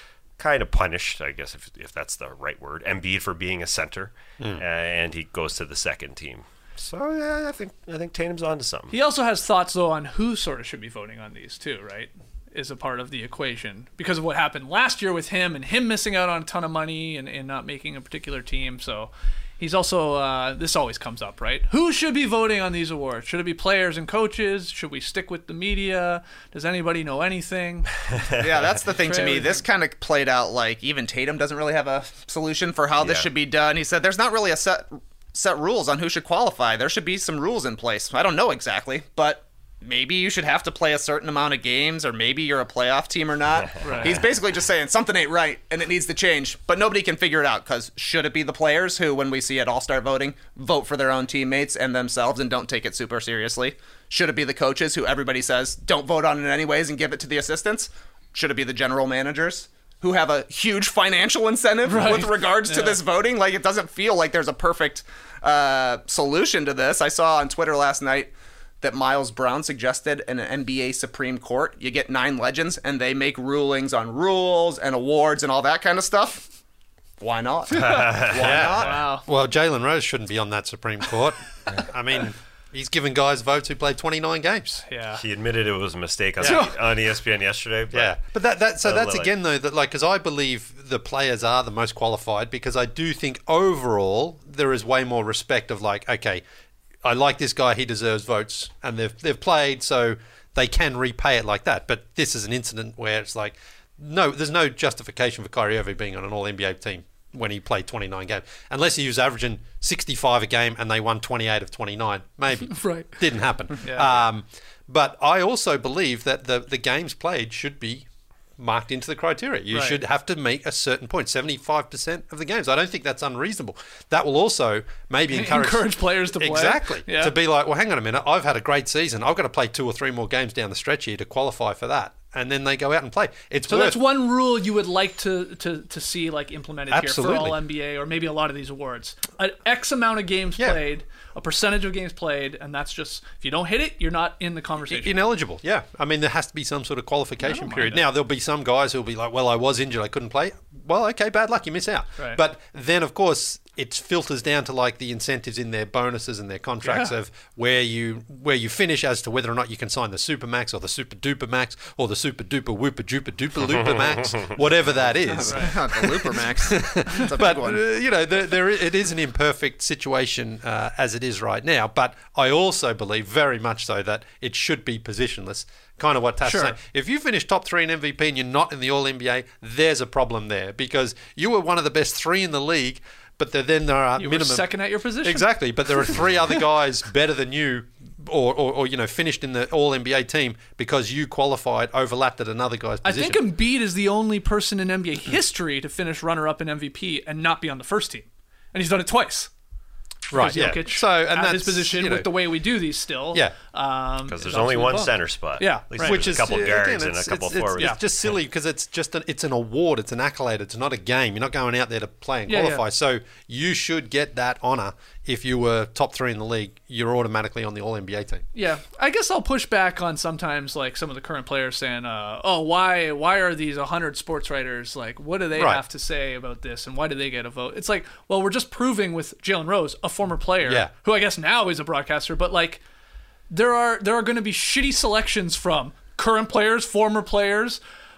[SPEAKER 3] kind of punished, I guess, if that's the right word, Embiid for being a center, and he goes to the second team. So yeah, I think Tatum's onto something.
[SPEAKER 2] He also has thoughts though on who sort of should be voting on these too, right? Is a part of the equation because of what happened last year with him and him missing out on a ton of money and not making a particular team. So he's also this always comes up, right? Who should be voting on these awards? Should it be players and coaches? Should we stick with the media? Does anybody know anything?
[SPEAKER 4] Yeah, that's the thing to me. This kind of played out like even Tatum doesn't really have a solution for how this should be done. He said there's not really a set rules on who should qualify. There should be some rules in place. I don't know exactly, but maybe you should have to play a certain amount of games, or maybe you're a playoff team or not.
[SPEAKER 2] Right.
[SPEAKER 4] He's basically just saying something ain't right and it needs to change, but nobody can figure it out because should it be the players who, when we see at All-Star voting, vote for their own teammates and themselves and don't take it super seriously? Should it be the coaches who everybody says don't vote on it anyways and give it to the assistants? Should it be the general managers who have a huge financial incentive with regards to this voting? Like, it doesn't feel like there's a perfect solution to this. I saw on Twitter last night that Miles Brown suggested in an NBA Supreme Court, you get 9 legends and they make rulings on rules and awards and all that kind of stuff. Why not? Why not?
[SPEAKER 2] Wow.
[SPEAKER 5] Well, Jalen Rose shouldn't be on that Supreme Court. I mean, he's given guys votes who played 29 games.
[SPEAKER 2] Yeah.
[SPEAKER 3] He admitted it was a mistake on ESPN yesterday. But
[SPEAKER 5] that's again though that because I believe the players are the most qualified because I do think overall there is way more respect of like, okay, I like this guy, he deserves votes, and they've played, so they can repay it like that. But this is an incident where it's like, no, there's no justification for Kyrie Irving being on an All-NBA team when he played 29 games, unless he was averaging 65 a game and they won 28 of 29. Maybe.
[SPEAKER 2] Right.
[SPEAKER 5] Didn't happen.
[SPEAKER 2] Yeah.
[SPEAKER 5] But I also believe that the games played should be marked into the criteria. You should have to make a certain point, 75% of the games. I don't think that's unreasonable. That will also maybe encourage
[SPEAKER 2] players to play.
[SPEAKER 5] Exactly. Yeah. To be like, well, hang on a minute, I've had a great season. I've got to play 2 or 3 more games down the stretch here to qualify for that. And then they go out and play.
[SPEAKER 2] So that's one rule you would like to see like implemented
[SPEAKER 5] Absolutely.
[SPEAKER 2] here for all NBA or maybe a lot of these awards. An X amount of games played, a percentage of games played, and that's just, if you don't hit it, you're not in the conversation.
[SPEAKER 5] Ineligible, yeah. I mean, there has to be some sort of qualification period. Now, there'll be some guys who'll be like, well, I was injured, I couldn't play. Well, okay, bad luck, you miss out.
[SPEAKER 2] Right.
[SPEAKER 5] But then, of course, it filters down to like the incentives in their bonuses and their contracts of where you finish as to whether or not you can sign the super max or the super duper max or the super duper whooper duper duper looper max, whatever that is.
[SPEAKER 4] The looper max. That's a big one.
[SPEAKER 5] It is an imperfect situation as it is right now. But I also believe very much so that it should be positionless. Kind of what Tass is saying. If you finish top 3 in MVP and you're not in the All-NBA, there's a problem there because you were one of the best 3 in the league. But then there are
[SPEAKER 2] minimum second at your position.
[SPEAKER 5] Exactly, but there are 3 other guys better than you, or finished in the All NBA team because you qualified, overlapped at another guy's position.
[SPEAKER 2] I think Embiid is the only person in NBA history to finish runner-up in MVP and not be on the first team, and he's done it twice.
[SPEAKER 5] Right, yeah.
[SPEAKER 2] Jokic
[SPEAKER 5] So, and
[SPEAKER 2] at
[SPEAKER 5] that's
[SPEAKER 2] his position with the way we do these still.
[SPEAKER 5] Yeah.
[SPEAKER 3] Because there's only one center spot.
[SPEAKER 2] Yeah,
[SPEAKER 3] At least there's a couple guards and a couple forwards.
[SPEAKER 5] It's just silly because it's an award, it's an accolade, it's not a game. You're not going out there to play and qualify. So you should get that honor if you were top 3 in the league. You're automatically on the All-NBA team.
[SPEAKER 2] Yeah, I guess I'll push back on sometimes like some of the current players saying, why are these 100 sports writers, like, what do they have to say about this and why do they get a vote? It's like, well, we're just proving with Jalen Rose, a former player, who I guess now is a broadcaster, but like there are going to be shitty selections from current players, former players,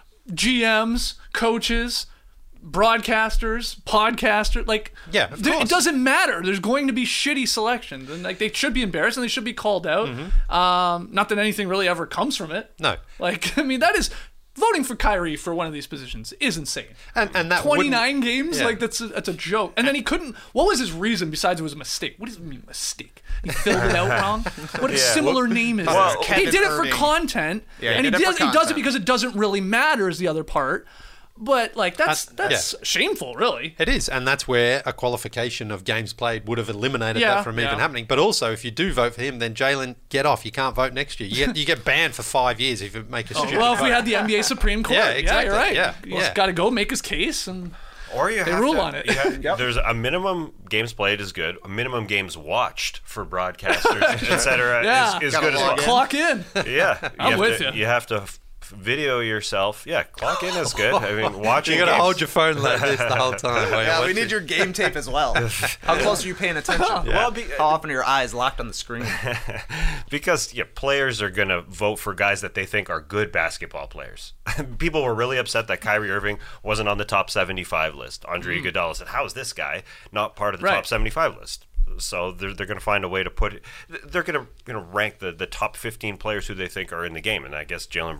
[SPEAKER 2] GMs, coaches, broadcasters, podcasters, like it doesn't matter. There's going to be shitty selections, and like they should be embarrassed and they should be called out. Not that anything really ever comes from it.
[SPEAKER 5] No,
[SPEAKER 2] like I mean that is voting for Kyrie for one of these positions is insane.
[SPEAKER 5] And that
[SPEAKER 2] 29 games, like that's a joke. And then he couldn't. What was his reason besides it was a mistake? What does it mean mistake? He filled it out wrong. What a similar name is
[SPEAKER 3] Well,
[SPEAKER 2] this? He did it for content, and he does it because it doesn't really matter. Is the other part. But like that's shameful, really.
[SPEAKER 5] It is, and that's where a qualification of games played would have eliminated that from even happening. But also, if you do vote for him, then Jalen, get off. You can't vote next year. You get banned for 5 years if you make a stupid
[SPEAKER 2] well, if
[SPEAKER 5] vote.
[SPEAKER 2] we had the NBA Supreme Court,
[SPEAKER 5] exactly.
[SPEAKER 2] You're right.
[SPEAKER 5] Yeah,
[SPEAKER 2] He's got to go make his case, and
[SPEAKER 3] or you
[SPEAKER 2] they
[SPEAKER 3] have
[SPEAKER 2] rule
[SPEAKER 3] to,
[SPEAKER 2] on it.
[SPEAKER 3] There's a minimum games played is good. A minimum games watched for broadcasters, etc. is good as well.
[SPEAKER 2] Clock in.
[SPEAKER 3] Yeah,
[SPEAKER 2] I'm with you.
[SPEAKER 3] You have to video yourself. Yeah, clock in is good. I mean, watching.
[SPEAKER 5] You got to
[SPEAKER 3] games-
[SPEAKER 5] hold your phone like this the whole time. while you're
[SPEAKER 4] Yeah, we
[SPEAKER 5] watching.
[SPEAKER 4] need your game tape as well. How close are you paying attention?
[SPEAKER 3] Well,
[SPEAKER 4] How often are your eyes locked on the screen?
[SPEAKER 3] because players are going to vote for guys that they think are good basketball players. People were really upset that Kyrie Irving wasn't on the top 75 list. Andre Iguodala said, "How is this guy not part of the
[SPEAKER 2] Right.
[SPEAKER 3] top 75 list?" So they're going to find a way to put it. They're going to rank the top 15 players who they think are in the game, and I guess Jalen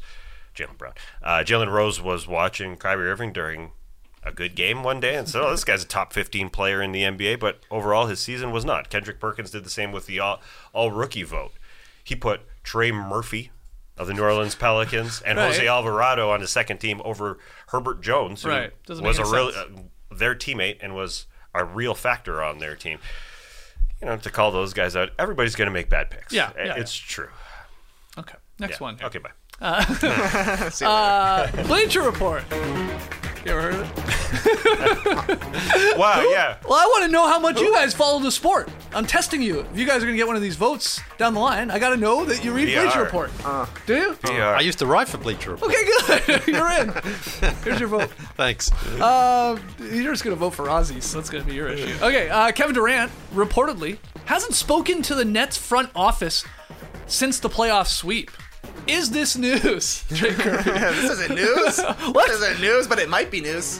[SPEAKER 3] Rose was watching Kyrie Irving during a good game one day and said, "Oh, this guy's a top 15 player in the NBA," but overall his season was not. Kendrick Perkins did the same with the all rookie vote. He put Trey Murphy of the New Orleans Pelicans and
[SPEAKER 2] Right.
[SPEAKER 3] Jose Alvarado on his second team over Herbert Jones, who
[SPEAKER 2] Right. Doesn't
[SPEAKER 3] was
[SPEAKER 2] make
[SPEAKER 3] a
[SPEAKER 2] any
[SPEAKER 3] real
[SPEAKER 2] sense.
[SPEAKER 3] their teammate and was a real factor on their team. To call those guys out, everybody's going to make bad picks.
[SPEAKER 2] Yeah,
[SPEAKER 3] It's true.
[SPEAKER 2] Okay, next
[SPEAKER 3] Yeah.
[SPEAKER 2] one.
[SPEAKER 3] Okay, bye.
[SPEAKER 4] See you later.
[SPEAKER 2] Bleacher Report. You ever heard of it?
[SPEAKER 3] Wow, yeah.
[SPEAKER 2] Well, I want to know how much you guys follow the sport. I'm testing you. If you guys are going to get one of these votes down the line, I got to know that you read
[SPEAKER 3] VR.
[SPEAKER 2] Bleacher Report. Do you?
[SPEAKER 3] PR.
[SPEAKER 5] I used to write for Bleacher Report.
[SPEAKER 2] Okay, good. You're in. Here's your vote.
[SPEAKER 5] Thanks.
[SPEAKER 2] You're just going to vote for Aussies, so that's going to be your issue. Okay, Kevin Durant reportedly hasn't spoken to the Nets front office since the playoff sweep. Is this news, Jake Kirby?
[SPEAKER 4] This isn't news. This isn't news, but it might be news.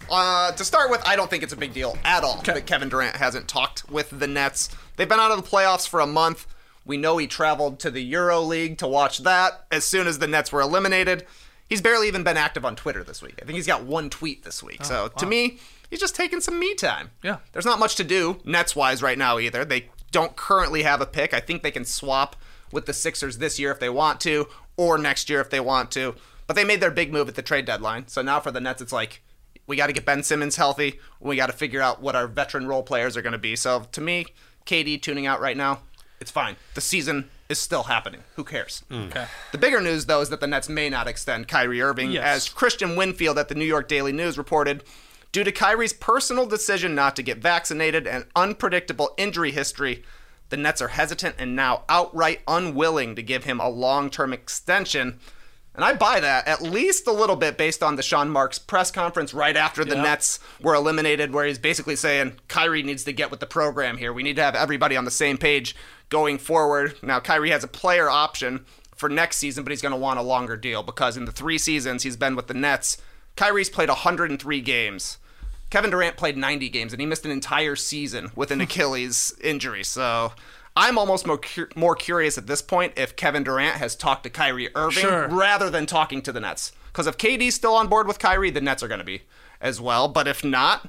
[SPEAKER 4] To start with, I don't think it's a big deal at all that Kevin Durant hasn't talked with the Nets. They've been out of the playoffs for a month. We know he traveled to the Euro League to watch that as soon as the Nets were eliminated. He's barely even been active on Twitter this week. I think he's got one tweet this week. So to me, he's just taking some me time.
[SPEAKER 2] Yeah.
[SPEAKER 4] There's not much to do Nets-wise right now either. They don't currently have a pick. I think they can swap with the Sixers this year if they want to, or next year if they want to. But they made their big move at the trade deadline. So now for the Nets, it's like, we got to get Ben Simmons healthy. We got to figure out what our veteran role players are going to be. So to me, KD tuning out right now, it's fine. The season is still happening. Who cares?
[SPEAKER 2] Okay.
[SPEAKER 4] The bigger news, though, is that the Nets may not extend Kyrie Irving.
[SPEAKER 2] Yes.
[SPEAKER 4] As Christian Winfield at the New York Daily News reported, due to Kyrie's personal decision not to get vaccinated and unpredictable injury history, the Nets are hesitant and now outright unwilling to give him a long-term extension. And I buy that at least a little bit based on the Sean Marks press conference right after the Nets were eliminated, where he's basically saying Kyrie needs to get with the program here. We need to have everybody on the same page going forward. Now, Kyrie has a player option for next season, but he's going to want a longer deal because in the 3 seasons he's been with the Nets, Kyrie's played 103 games. Kevin Durant played 90 games, and he missed an entire season with an Achilles injury. So I'm almost more curious at this point if Kevin Durant has talked to Kyrie Irving rather than talking to the Nets. Because if KD's still on board with Kyrie, the Nets are going to be as well. But if not,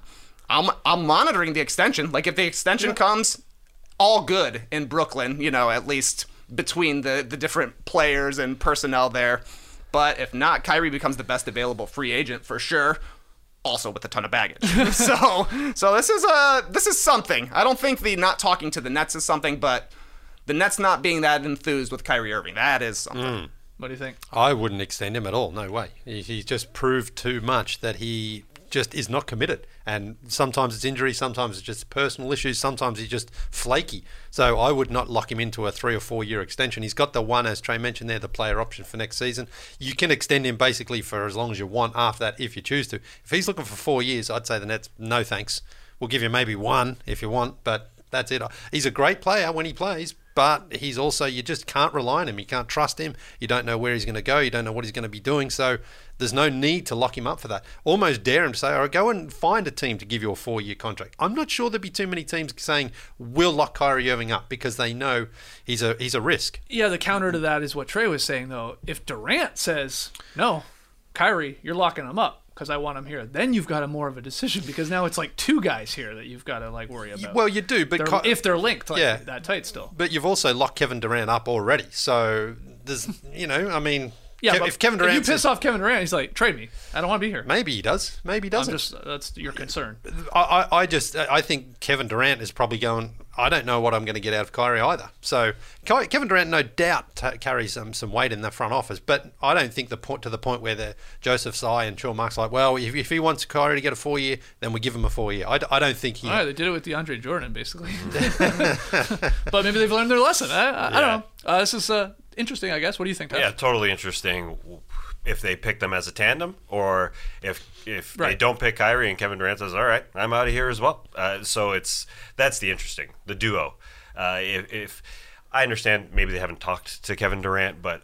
[SPEAKER 4] I'm monitoring the extension. Like, if the extension comes, all good in Brooklyn, at least between the different players and personnel there. But if not, Kyrie becomes the best available free agent for sure. Also with a ton of baggage. so this is something. I don't think the not talking to the Nets is something, but the Nets not being that enthused with Kyrie Irving, that is something.
[SPEAKER 2] What do you think?
[SPEAKER 5] I wouldn't extend him at all. No way. He's just proved too much that he just is not committed. And sometimes it's injury, sometimes it's just personal issues, sometimes he's just flaky. So I would not lock him into a 3 or 4 year extension. He's got the one, as Trey mentioned there, the player option for next season. You can extend him basically for as long as you want after that if you choose to. If he's looking for 4 years, I'd say the Nets, no thanks. We'll give you maybe 1 if you want, but that's it. He's a great player when he plays, but he's also, you just can't rely on him. You can't trust him. You don't know where he's going to go. You don't know what he's going to be doing. So there's no need to lock him up for that. Almost dare him to say, all right, go and find a team to give you a 4 year contract. I'm not sure there'd be too many teams saying, we'll lock Kyrie Irving up because they know he's a risk.
[SPEAKER 2] Yeah, the counter to that is what Trey was saying, though. If Durant says, no, Kyrie, you're locking him up because I want him here, then you've got a more of a decision because now it's like 2 guys here that you've got to worry about.
[SPEAKER 5] Well, you do, but
[SPEAKER 2] if they're linked that tight still.
[SPEAKER 5] But you've also locked Kevin Durant up already. So there's,
[SPEAKER 2] Yeah, but
[SPEAKER 5] if Kevin Durant,
[SPEAKER 2] if you piss off Kevin Durant, he's like, trade me. I don't want to be here.
[SPEAKER 5] Maybe he does. Maybe he doesn't.
[SPEAKER 2] That's your concern.
[SPEAKER 5] I think Kevin Durant is probably going, I don't know what I'm going to get out of Kyrie either. So Kevin Durant, no doubt, carries some weight in the front office, but I don't think to the point where the Joseph Tsai and Sean Marks like, well, if he wants Kyrie to get a 4 year, then we give him a 4 year. I don't think he.
[SPEAKER 2] They did it with DeAndre Jordan, basically. But maybe they've learned their lesson. I don't know. This is interesting, I guess. What do you think, Tess?
[SPEAKER 3] Yeah, totally interesting. If they pick them as a tandem, or if they don't pick Kyrie and Kevin Durant says, "All right, I'm out of here as well." So that's the duo. If I understand, maybe they haven't talked to Kevin Durant, but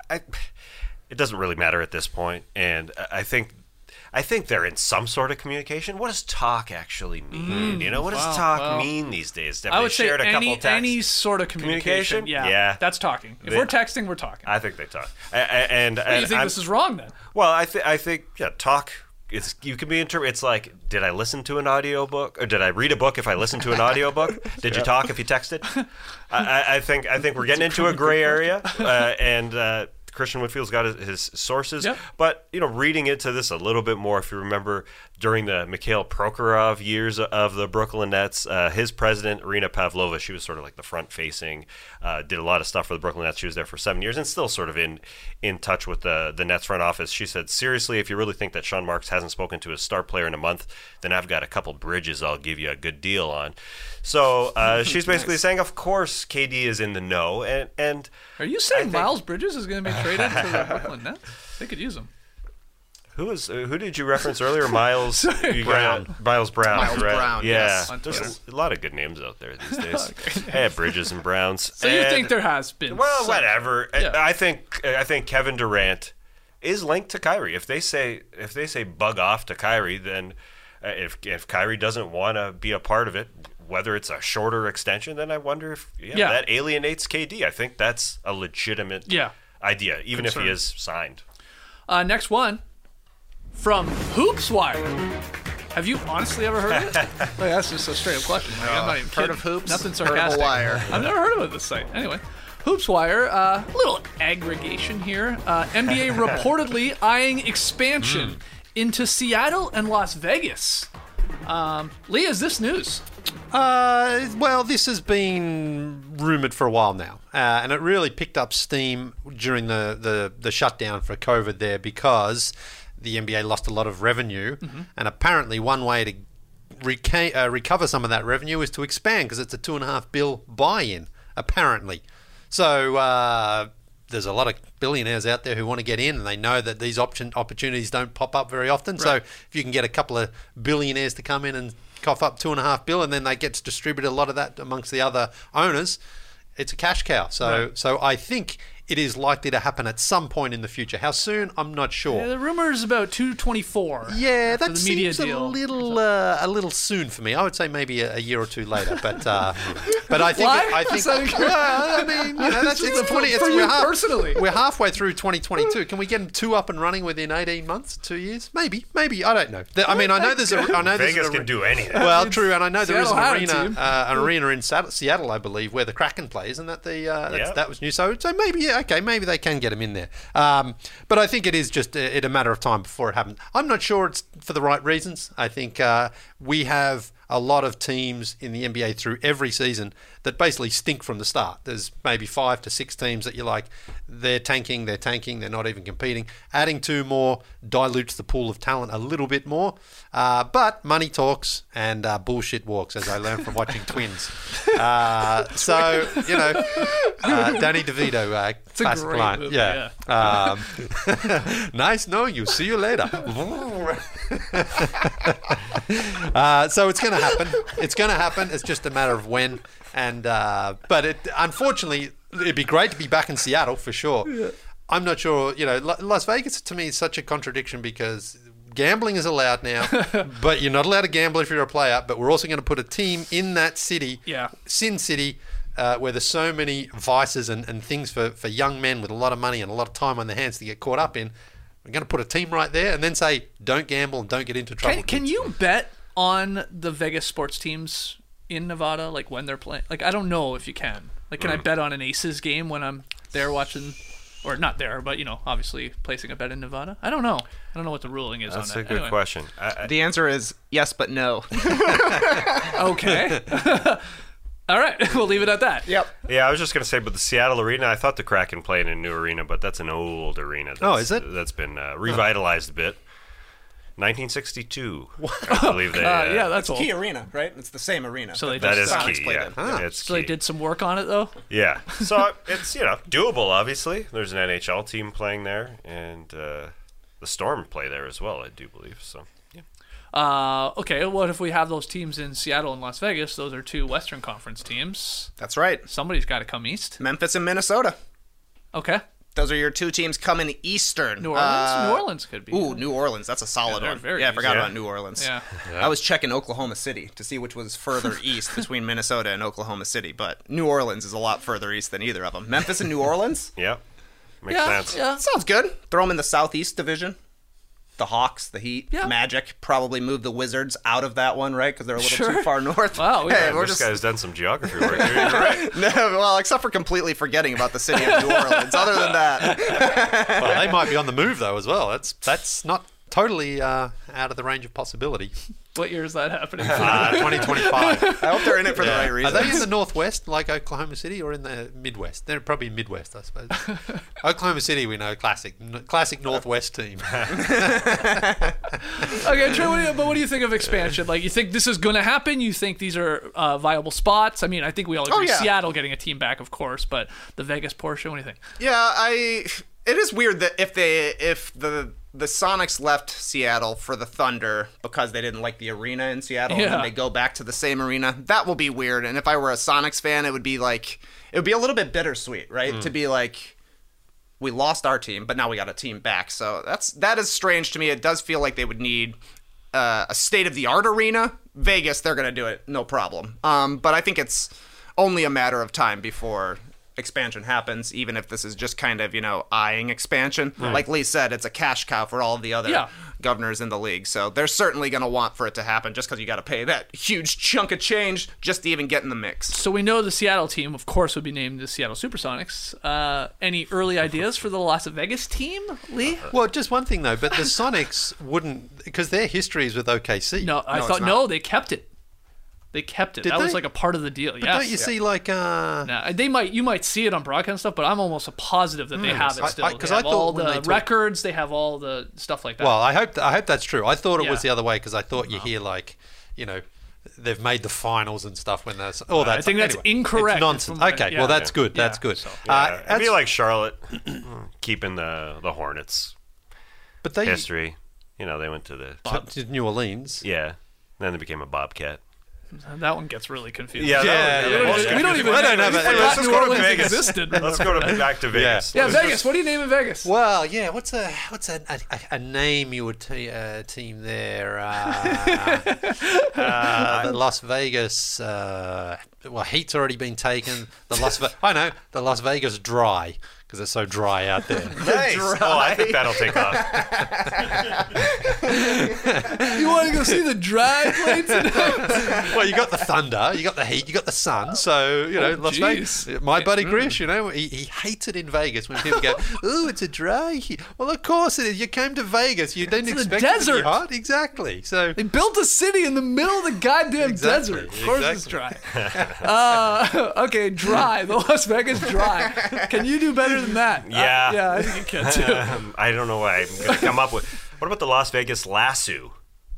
[SPEAKER 3] it doesn't really matter at this point. And I think they're in some sort of communication. What does talk actually mean? What does talk mean these days? Have
[SPEAKER 2] I
[SPEAKER 3] they
[SPEAKER 2] would say
[SPEAKER 3] shared a couple texts?
[SPEAKER 2] any sort of communication. Yeah, that's talking. If we're texting, we're talking.
[SPEAKER 3] I think they talk. And
[SPEAKER 2] do you think this is wrong then?
[SPEAKER 3] Well, I think talk. You can be it's like, did I listen to an audiobook, or did I read a book if I listened to an audiobook? Did you talk if you texted? I think we're getting into a gray area, and Christian Whitfield's got his sources.
[SPEAKER 2] Yep.
[SPEAKER 3] But reading into this a little bit more, if you remember during the Mikhail Prokhorov years of the Brooklyn Nets, his president, Irina Pavlova, she was sort of like the front-facing, did a lot of stuff for the Brooklyn Nets. She was there for 7 years and still sort of in touch with the Nets front office. She said, seriously, if you really think that Sean Marks hasn't spoken to his star player in a month, then I've got a couple bridges I'll give you a good deal on. So she's basically saying, of course, KD is in the know. And
[SPEAKER 2] are you saying Miles Bridges is going to be traded to the Brooklyn Nets? They could use him.
[SPEAKER 3] Who did you reference earlier? Miles
[SPEAKER 4] Brown.
[SPEAKER 3] Miles Brown.
[SPEAKER 4] Miles
[SPEAKER 3] right?
[SPEAKER 4] Brown,
[SPEAKER 3] Yeah,
[SPEAKER 4] yes.
[SPEAKER 3] there's a lot of good names out there these days. Hey, Bridges and Browns.
[SPEAKER 2] So you think there has been?
[SPEAKER 3] Well, whatever.
[SPEAKER 2] Yeah.
[SPEAKER 3] I think Kevin Durant is linked to Kyrie. If they say bug off to Kyrie, then if Kyrie doesn't want to be a part of it, whether it's a shorter extension, then I wonder if that alienates KD. I think that's a legitimate idea, even if he is signed.
[SPEAKER 2] Next one. From Hoopswire. Have you honestly ever heard of it? That's just a straight up question. I'm not even
[SPEAKER 4] Heard
[SPEAKER 2] kidding.
[SPEAKER 4] of Hoops?
[SPEAKER 2] Nothing sarcastic.
[SPEAKER 4] Wire.
[SPEAKER 2] I've never heard of this site. Anyway, Hoopswire, little aggregation here. NBA reportedly eyeing expansion into Seattle and Las Vegas. Lee, is this news?
[SPEAKER 5] Well, this has been rumoured for a while now, and it really picked up steam during the shutdown for COVID there because the NBA lost a lot of revenue, and apparently one way to recover some of that revenue is to expand because it's a $2.5 billion buy-in, apparently. So there's a lot of billionaires out there who want to get in, and they know that these opportunities don't pop up very often. Right. So if you can get a couple of billionaires to come in and cough up $2.5 billion, and then they get to distribute a lot of that amongst the other owners, it's a cash cow. So I think it is likely to happen at some point in the future. How soon? I'm not sure.
[SPEAKER 2] Yeah, the rumor is about 224.
[SPEAKER 5] Yeah, that
[SPEAKER 2] the media
[SPEAKER 5] seems
[SPEAKER 2] deal.
[SPEAKER 5] a little soon for me. I would say maybe a year or two later. But I think
[SPEAKER 2] Why?
[SPEAKER 5] I think well, I mean, that's it's 20.
[SPEAKER 2] For you personally.
[SPEAKER 5] We're halfway through 2022. Can we get them 2 up and running within 18 months, 2 years? Maybe. I don't know. I mean, I know there's
[SPEAKER 3] Vegas can do anything.
[SPEAKER 5] Well, true, and I know there is
[SPEAKER 2] Seattle
[SPEAKER 5] an arena in Seattle, I believe, where the Kraken plays, and that that was new. So maybe maybe they can get him in there. But I think it is just a matter of time before it happens. I'm not sure it's for the right reasons. I think we have a lot of teams in the NBA through every season that basically stink from the start. There's maybe 5 to 6 teams that you're like, they're tanking, they're not even competing. Adding 2 more dilutes the pool of talent a little bit more. But money talks and bullshit walks, as I learned from watching Twins. So, Danny DeVito,
[SPEAKER 2] it's a
[SPEAKER 5] classic
[SPEAKER 2] great
[SPEAKER 5] line.
[SPEAKER 2] movie,
[SPEAKER 5] Yeah. Nice knowing you. See you later. So it's going to happen. It's just a matter of when. And but unfortunately, it'd be great to be back in Seattle for sure. Yeah. I'm not sure. Las Vegas to me is such a contradiction because gambling is allowed now, but you're not allowed to gamble if you're a player. But we're also going to put a team in that city, Sin City, where there's so many vices and things for young men with a lot of money and a lot of time on their hands to get caught up in. We're going to put a team right there and then say, don't gamble and don't get into trouble.
[SPEAKER 2] Can you bet on the Vegas sports teams in Nevada, like when they're playing? Like, I don't know if you can. Like, can I bet on an Aces game when I'm there watching, or not there, but, obviously placing a bet in Nevada? I don't know. I don't know what the ruling is on that.
[SPEAKER 3] That's a good question.
[SPEAKER 4] The answer is yes, but no.
[SPEAKER 2] Okay. All right, we'll leave it at that.
[SPEAKER 4] Yep.
[SPEAKER 3] Yeah, I was just going to say, but the Seattle arena, I thought the Kraken played in a new arena, but that's an old arena.
[SPEAKER 5] Is it?
[SPEAKER 3] That's been revitalized a bit. 1962. I believe they.
[SPEAKER 2] Yeah, that's old.
[SPEAKER 4] Key Arena, right? It's the same arena.
[SPEAKER 2] So they
[SPEAKER 3] that is
[SPEAKER 2] just,
[SPEAKER 3] key.
[SPEAKER 4] played
[SPEAKER 3] Yeah,
[SPEAKER 4] it.
[SPEAKER 3] it's
[SPEAKER 2] So they
[SPEAKER 3] key.
[SPEAKER 2] did some work on it, though?
[SPEAKER 3] Yeah, so it's doable. Obviously, there's an NHL team playing there, and the Storm play there as well. I do believe so. Yeah.
[SPEAKER 2] Okay, what if we have those teams in Seattle and Las Vegas? Those are two Western Conference teams.
[SPEAKER 4] That's right.
[SPEAKER 2] Somebody's got to come east.
[SPEAKER 4] Memphis and Minnesota.
[SPEAKER 2] Okay.
[SPEAKER 4] Those are your two teams coming eastern.
[SPEAKER 2] New Orleans? New Orleans could be.
[SPEAKER 4] Ooh, New Orleans. That's a solid
[SPEAKER 2] they're
[SPEAKER 4] one.
[SPEAKER 2] very
[SPEAKER 4] Yeah, I forgot
[SPEAKER 3] easy.
[SPEAKER 4] about New Orleans.
[SPEAKER 2] Yeah.
[SPEAKER 4] I was checking Oklahoma City to see which was further east between Minnesota and Oklahoma City, but New Orleans is a lot further east than either of them. Memphis and New Orleans?
[SPEAKER 3] Yeah, makes
[SPEAKER 2] Yeah,
[SPEAKER 3] sense.
[SPEAKER 2] yeah.
[SPEAKER 4] Sounds good. Throw them in the Southeast Division. The Hawks, the Heat,
[SPEAKER 2] Yeah.
[SPEAKER 4] Magic. Probably move the Wizards out of that one, right? Because they're a little
[SPEAKER 2] Sure.
[SPEAKER 4] too far north.
[SPEAKER 2] Wow,
[SPEAKER 4] Hey,
[SPEAKER 2] yeah,
[SPEAKER 4] we're
[SPEAKER 3] This
[SPEAKER 4] just
[SPEAKER 3] guy's done some geography work. You're right.
[SPEAKER 4] no, well, except for completely forgetting about the city of New Orleans. Other than that,
[SPEAKER 5] Well, they might be on the move though as well. That's not totally out of the range of possibility.
[SPEAKER 2] What year is that happening?
[SPEAKER 5] 2025.
[SPEAKER 4] I hope they're in it for the right
[SPEAKER 5] Are
[SPEAKER 4] reasons.
[SPEAKER 5] they in the Northwest, like Oklahoma City, or in the Midwest? They're probably Midwest, I suppose. Oklahoma City, we know, classic Northwest team.
[SPEAKER 2] Okay, Trey, what do you think of expansion? Like, you think this is going to happen? You think these are viable spots? I mean, I think we all agree
[SPEAKER 4] yeah.
[SPEAKER 2] Seattle getting a team back, of course, but the Vegas portion, what do you think?
[SPEAKER 4] Yeah, it is weird that if the Sonics left Seattle for the Thunder because they didn't like the arena in Seattle, and
[SPEAKER 2] Yeah.
[SPEAKER 4] then they go back to the same arena, that will be weird. And if I were a Sonics fan, it would be a little bit bittersweet, right? To be like, we lost our team, but now we got a team back. So that is strange to me. It does feel like they would need a state-of-the-art arena. Vegas, they're going to do it, no problem. But I think it's only a matter of time before expansion happens, even if this is just kind of, eyeing expansion. Like Lee said, it's a cash cow for all of the other governors in the league. So they're certainly going to want for it to happen just because you got to pay that huge chunk of change just to even get in the mix.
[SPEAKER 2] So we know the Seattle team, of course, would be named the Seattle Supersonics. Any early ideas for the Las Vegas team, Lee?
[SPEAKER 5] Well, just one thing though, but the Sonics wouldn't, because their history is with OKC.
[SPEAKER 2] No, I
[SPEAKER 4] No,
[SPEAKER 2] thought
[SPEAKER 4] it's not.
[SPEAKER 2] they kept it. They kept it.
[SPEAKER 5] Did
[SPEAKER 2] That was
[SPEAKER 5] they?
[SPEAKER 2] like a part of the deal.
[SPEAKER 5] But
[SPEAKER 2] Yes.
[SPEAKER 5] don't you see like
[SPEAKER 2] Nah, you might see it on broadcast and stuff, but I'm almost positive that they have it still.
[SPEAKER 5] 'cause
[SPEAKER 2] They
[SPEAKER 5] I
[SPEAKER 2] have
[SPEAKER 5] thought
[SPEAKER 2] all
[SPEAKER 5] when
[SPEAKER 2] the
[SPEAKER 5] they talk-
[SPEAKER 2] records, they have all the stuff like that.
[SPEAKER 5] Well, I hope that's true. I thought it was
[SPEAKER 2] Yeah.
[SPEAKER 5] the other way because I thought you hear like, they've made the finals and stuff when there's all that.
[SPEAKER 2] I think that's
[SPEAKER 5] anyway,
[SPEAKER 2] incorrect.
[SPEAKER 5] It's nonsense.
[SPEAKER 2] From-
[SPEAKER 5] Okay,
[SPEAKER 2] yeah.
[SPEAKER 5] well that's good.
[SPEAKER 2] Yeah,
[SPEAKER 5] That's good.
[SPEAKER 2] so-
[SPEAKER 3] Yeah, it'd be
[SPEAKER 5] as-
[SPEAKER 3] like Charlotte keeping the Hornets
[SPEAKER 5] but they
[SPEAKER 3] history. They went to the
[SPEAKER 5] to New Orleans.
[SPEAKER 3] yeah. Then they became a Bobcat.
[SPEAKER 2] That one gets really confusing.
[SPEAKER 3] Yeah,
[SPEAKER 5] Yeah,
[SPEAKER 3] that was-
[SPEAKER 2] We don't even.
[SPEAKER 5] I don't know
[SPEAKER 2] we
[SPEAKER 5] about-
[SPEAKER 2] forgot
[SPEAKER 3] Let's
[SPEAKER 2] New
[SPEAKER 3] go to
[SPEAKER 2] Orleans
[SPEAKER 3] Vegas.
[SPEAKER 2] existed.
[SPEAKER 3] Let's go back to Vegas.
[SPEAKER 2] Yeah,
[SPEAKER 3] Let's
[SPEAKER 2] Vegas. What do you name in Vegas?
[SPEAKER 5] Well, yeah. What's a name you would team there? The Las Vegas. Heat's already been taken. The Las Vegas Dry because it's so dry out there.
[SPEAKER 3] Nice. Oh, I think that'll take off.
[SPEAKER 2] You want to go see the dry plates?
[SPEAKER 5] Well, you got the Thunder, you got the Heat, you got the Sun. So Las
[SPEAKER 2] jeez.
[SPEAKER 5] Vegas. My buddy Grish, he hates it in Vegas when people go, "Ooh, it's a dry heat." Well, of course it is. You came to Vegas. You didn't
[SPEAKER 2] It's the
[SPEAKER 5] expect it to
[SPEAKER 2] desert.
[SPEAKER 5] be hot. Exactly. So
[SPEAKER 2] They built a city in the middle of the goddamn
[SPEAKER 5] Exactly,
[SPEAKER 2] desert. Of course it's dry. Okay, dry. The Las Vegas Dry. Can you do better than that?
[SPEAKER 3] Yeah.
[SPEAKER 2] Yeah, I think you can too.
[SPEAKER 3] I don't know what I'm going to come up with. What about the Las Vegas Lasso?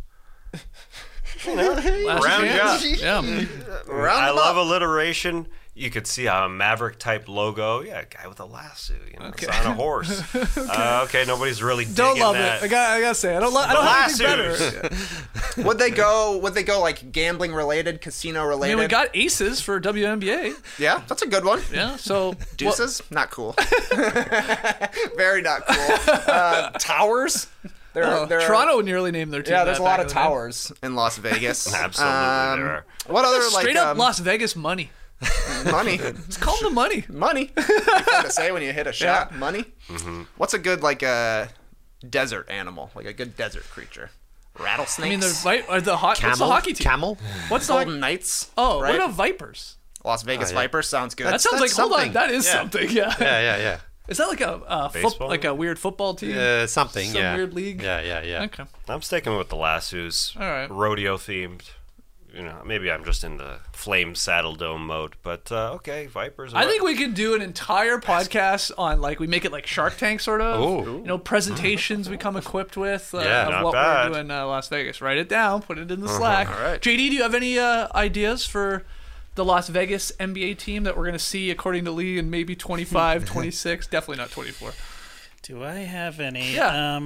[SPEAKER 2] Last
[SPEAKER 3] Round
[SPEAKER 2] chance.
[SPEAKER 3] you
[SPEAKER 2] Yeah.
[SPEAKER 3] I love alliteration. You could see a Maverick type logo. Yeah, a guy with a lasso, it's on a horse. Okay, nobody's really digging
[SPEAKER 2] Don't love
[SPEAKER 3] that.
[SPEAKER 2] it. I gotta say, I don't have anything
[SPEAKER 3] Lassos.
[SPEAKER 2] better.
[SPEAKER 4] Would they go like gambling related, casino
[SPEAKER 2] I
[SPEAKER 4] related?
[SPEAKER 2] mean, we got aces for WNBA.
[SPEAKER 4] Yeah, that's a good one.
[SPEAKER 2] Yeah, so
[SPEAKER 4] Deuces, not cool. Very not cool. Towers. There are
[SPEAKER 2] Toronto nearly named their team.
[SPEAKER 4] Yeah, there's
[SPEAKER 2] that
[SPEAKER 4] a lot
[SPEAKER 2] back
[SPEAKER 4] of
[SPEAKER 2] in the day.
[SPEAKER 4] towers in Las Vegas.
[SPEAKER 3] Absolutely, there are.
[SPEAKER 4] What other
[SPEAKER 2] Straight
[SPEAKER 4] like
[SPEAKER 2] up Las Vegas money.
[SPEAKER 4] money?
[SPEAKER 2] It's called the money.
[SPEAKER 4] Money. Fun to say when you hit a shot. Money.
[SPEAKER 3] Mm-hmm.
[SPEAKER 4] What's a good desert animal? Like a good desert creature? Rattlesnakes.
[SPEAKER 2] I mean, what's the hockey team?
[SPEAKER 5] Camel.
[SPEAKER 2] What's the
[SPEAKER 4] Golden Knights.
[SPEAKER 2] Oh,
[SPEAKER 4] right?
[SPEAKER 2] what about Vipers?
[SPEAKER 4] Las Vegas
[SPEAKER 5] Oh, yeah.
[SPEAKER 4] Vipers sounds good.
[SPEAKER 2] That sounds like
[SPEAKER 5] that's
[SPEAKER 2] hold on,
[SPEAKER 5] something.
[SPEAKER 2] that is
[SPEAKER 4] Yeah.
[SPEAKER 2] something. Yeah.
[SPEAKER 5] Yeah.
[SPEAKER 2] Is that like a
[SPEAKER 3] Baseball?
[SPEAKER 2] like a weird football team?
[SPEAKER 5] Something.
[SPEAKER 2] Some
[SPEAKER 5] yeah.
[SPEAKER 2] weird league?
[SPEAKER 5] Yeah.
[SPEAKER 2] Okay.
[SPEAKER 3] I'm sticking with the lassos.
[SPEAKER 2] All right.
[SPEAKER 3] Rodeo themed. maybe I'm just in the Flame Saddle Dome mode, but okay, Vipers.
[SPEAKER 2] I think we could do an entire podcast on we make it like Shark Tank sort of.
[SPEAKER 5] Ooh.
[SPEAKER 2] Presentations we come equipped with of
[SPEAKER 3] not
[SPEAKER 2] what
[SPEAKER 3] bad.
[SPEAKER 2] we're doing in Las Vegas. Write it down, put it in the Slack.
[SPEAKER 4] All right.
[SPEAKER 2] JD, do you have any ideas for the Las Vegas NBA team that we're going to see, according to Lee, in maybe 25, 26, definitely not 24?
[SPEAKER 6] Do I have any?
[SPEAKER 2] Yeah.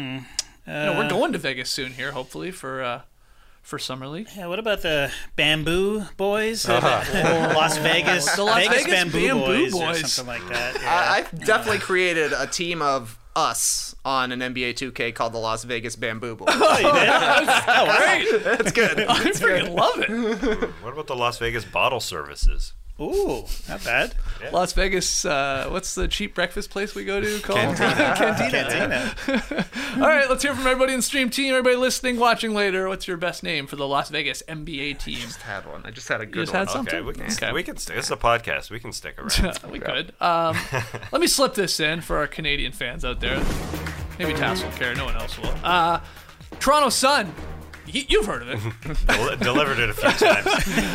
[SPEAKER 2] We're going to Vegas soon here, hopefully, for Summer League.
[SPEAKER 6] Yeah, what about the Bamboo Boys? Las Vegas,
[SPEAKER 2] The Las Vegas
[SPEAKER 6] Bamboo Boys, or
[SPEAKER 2] Boys.
[SPEAKER 6] something like that. Yeah.
[SPEAKER 4] I've definitely created a team of us on an NBA 2K called the Las Vegas Bamboo Boys.
[SPEAKER 6] Oh, you did?
[SPEAKER 2] Great.
[SPEAKER 4] That's good.
[SPEAKER 2] I freaking love it.
[SPEAKER 3] What about the Las Vegas bottle services?
[SPEAKER 6] Ooh, not bad.
[SPEAKER 2] Las Vegas, what's the cheap breakfast place we go to called?
[SPEAKER 6] Cantina.
[SPEAKER 2] All right, let's hear from everybody in the stream team, everybody listening, watching later. What's your best name for the Las Vegas NBA team?
[SPEAKER 4] Had one. I just had a
[SPEAKER 2] You
[SPEAKER 4] good
[SPEAKER 2] just
[SPEAKER 4] one.
[SPEAKER 2] had something?
[SPEAKER 3] Okay, we can stick. This is a podcast. We can stick around.
[SPEAKER 2] We could. Let me slip this in for our Canadian fans out there. Maybe Tass will care. No one else will. Toronto Sun. You've heard of it.
[SPEAKER 3] Delivered it a few times.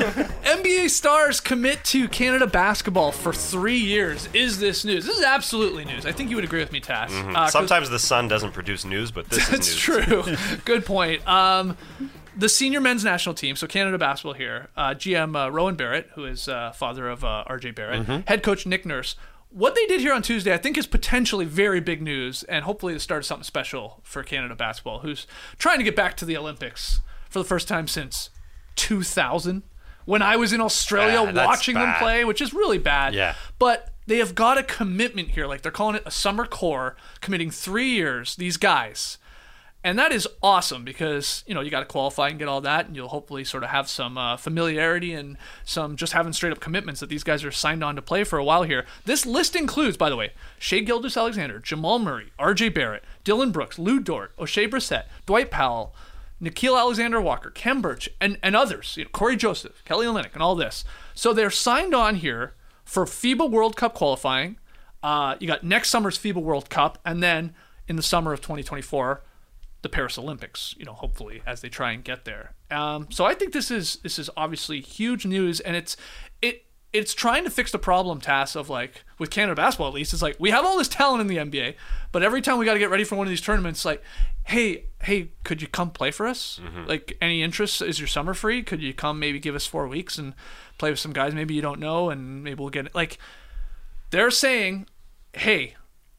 [SPEAKER 2] NBA stars commit to Canada basketball for 3 years. Is this news? This is absolutely news. I think you would agree with me, Tass. 'Cause
[SPEAKER 3] Sometimes the Sun doesn't produce news, but this
[SPEAKER 2] that's
[SPEAKER 3] is news.
[SPEAKER 2] true. Good point. The senior men's national team, so Canada basketball here, GM Rowan Barrett, who is father of RJ Barrett, head coach Nick Nurse. What they did here on Tuesday, I think, is potentially very big news, and hopefully the start of something special for Canada basketball, who's trying to get back to the Olympics for the first time since 2000, when I was in Australia
[SPEAKER 3] That's
[SPEAKER 2] watching them
[SPEAKER 3] bad.
[SPEAKER 2] play, which is really bad.
[SPEAKER 5] Yeah.
[SPEAKER 2] But they have got a commitment here. They're calling it a summer core, committing 3 years, these guys. And that is awesome because, you got to qualify and get all that, and you'll hopefully sort of have some familiarity and some just having straight up commitments that these guys are signed on to play for a while here. This list includes, by the way, Shai Gilgeous-Alexander, Jamal Murray, RJ Barrett, Dylan Brooks, Lou Dort, O'Shea Brissett, Dwight Powell, Nikhil Alexander-Walker, Kem Birch, and others, Corey Joseph, Kelly Olynyk, and all this. So they're signed on here for FIBA World Cup qualifying. You got next summer's FIBA World Cup, and then in the summer of 2024, the Paris Olympics, hopefully, as they try and get there. So I think this is obviously huge news, and it's trying to fix the problem, Tass, of with Canada basketball at least. It's we have all this talent in the NBA, but every time we got to get ready for one of these tournaments, hey, could you come play for us? Any interest? Is your summer free? Could you come maybe give us 4 weeks and play with some guys maybe you don't know, and maybe we'll get it. They're saying, hey,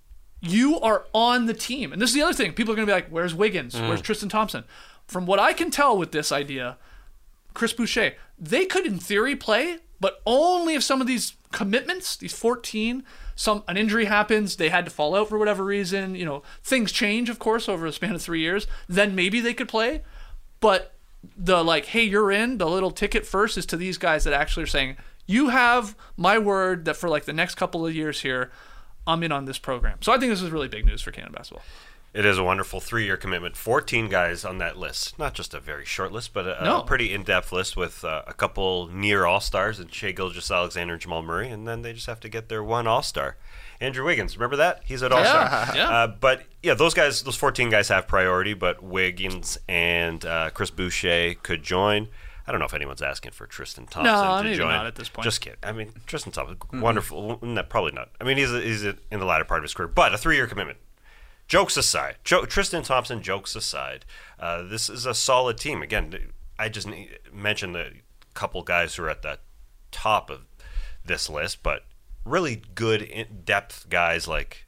[SPEAKER 2] you are on the team. And this is the other thing. People are going to be like, where's Wiggins? Where's Tristan Thompson? From what I can tell with this idea, Chris Boucher, they could in theory play, but only if some of these commitments, these 14, an injury happens, they had to fall out for whatever reason, things change, of course, over a span of 3 years, then maybe they could play. But the hey, you're in, the little ticket first is to these guys that actually are saying, you have my word that for the next couple of years here, I'm in on this program. So I think this is really big news for Canada basketball.
[SPEAKER 3] It is a wonderful 3-year commitment. 14 guys on that list. Not just a very short list, but a pretty in-depth list with a couple near All-Stars, and Shai Gilgeous-Alexander and Jamal Murray, and then they just have to get their one All-Star. Andrew Wiggins, remember that? He's at All-Star.
[SPEAKER 2] Yeah.
[SPEAKER 3] But those 14 guys have priority, but Wiggins and Chris Boucher could join. I don't know if anyone's asking for Tristan Thompson to
[SPEAKER 2] maybe
[SPEAKER 3] join.
[SPEAKER 2] not at this point.
[SPEAKER 3] Just kidding. I mean, Tristan Thompson, wonderful. No, probably not. I mean, he's in the latter part of his career, but a 3-year commitment. Jokes aside, Tristan Thompson, jokes aside, this is a solid team. Again, I just mentioned a couple guys who are at the top of this list, but really good in-depth guys like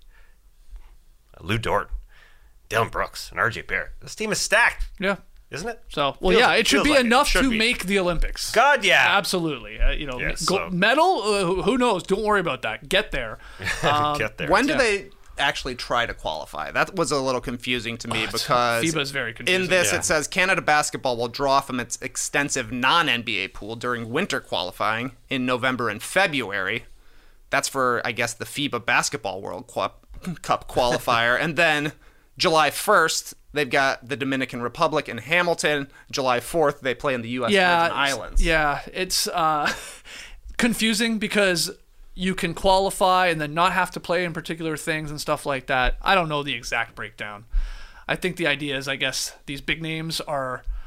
[SPEAKER 3] Lou Dort, Dylan Brooks, and RJ Barrett. This team is stacked.
[SPEAKER 2] Yeah.
[SPEAKER 3] Isn't it?
[SPEAKER 2] So, it should be enough to
[SPEAKER 3] be.
[SPEAKER 2] make the Olympics.
[SPEAKER 3] God, yeah.
[SPEAKER 2] Absolutely.
[SPEAKER 3] So-
[SPEAKER 2] Medal, who knows? Don't worry about that. Get there.
[SPEAKER 3] Get there.
[SPEAKER 4] When do they actually try to qualify? That was a little confusing to me because
[SPEAKER 2] FIBA's very confusing.
[SPEAKER 4] in this it says Canada basketball will draw from its extensive non-NBA pool during winter qualifying in November and February. That's for, I guess, the FIBA Basketball World Cup qualifier. And then July 1st, they've got the Dominican Republic in Hamilton. July 4th, they play in the U.S. Virgin Islands.
[SPEAKER 2] Yeah, it's confusing because you can qualify and then not have to play in particular things and stuff like that. I don't know the exact breakdown. I think the idea is, I guess, these big names are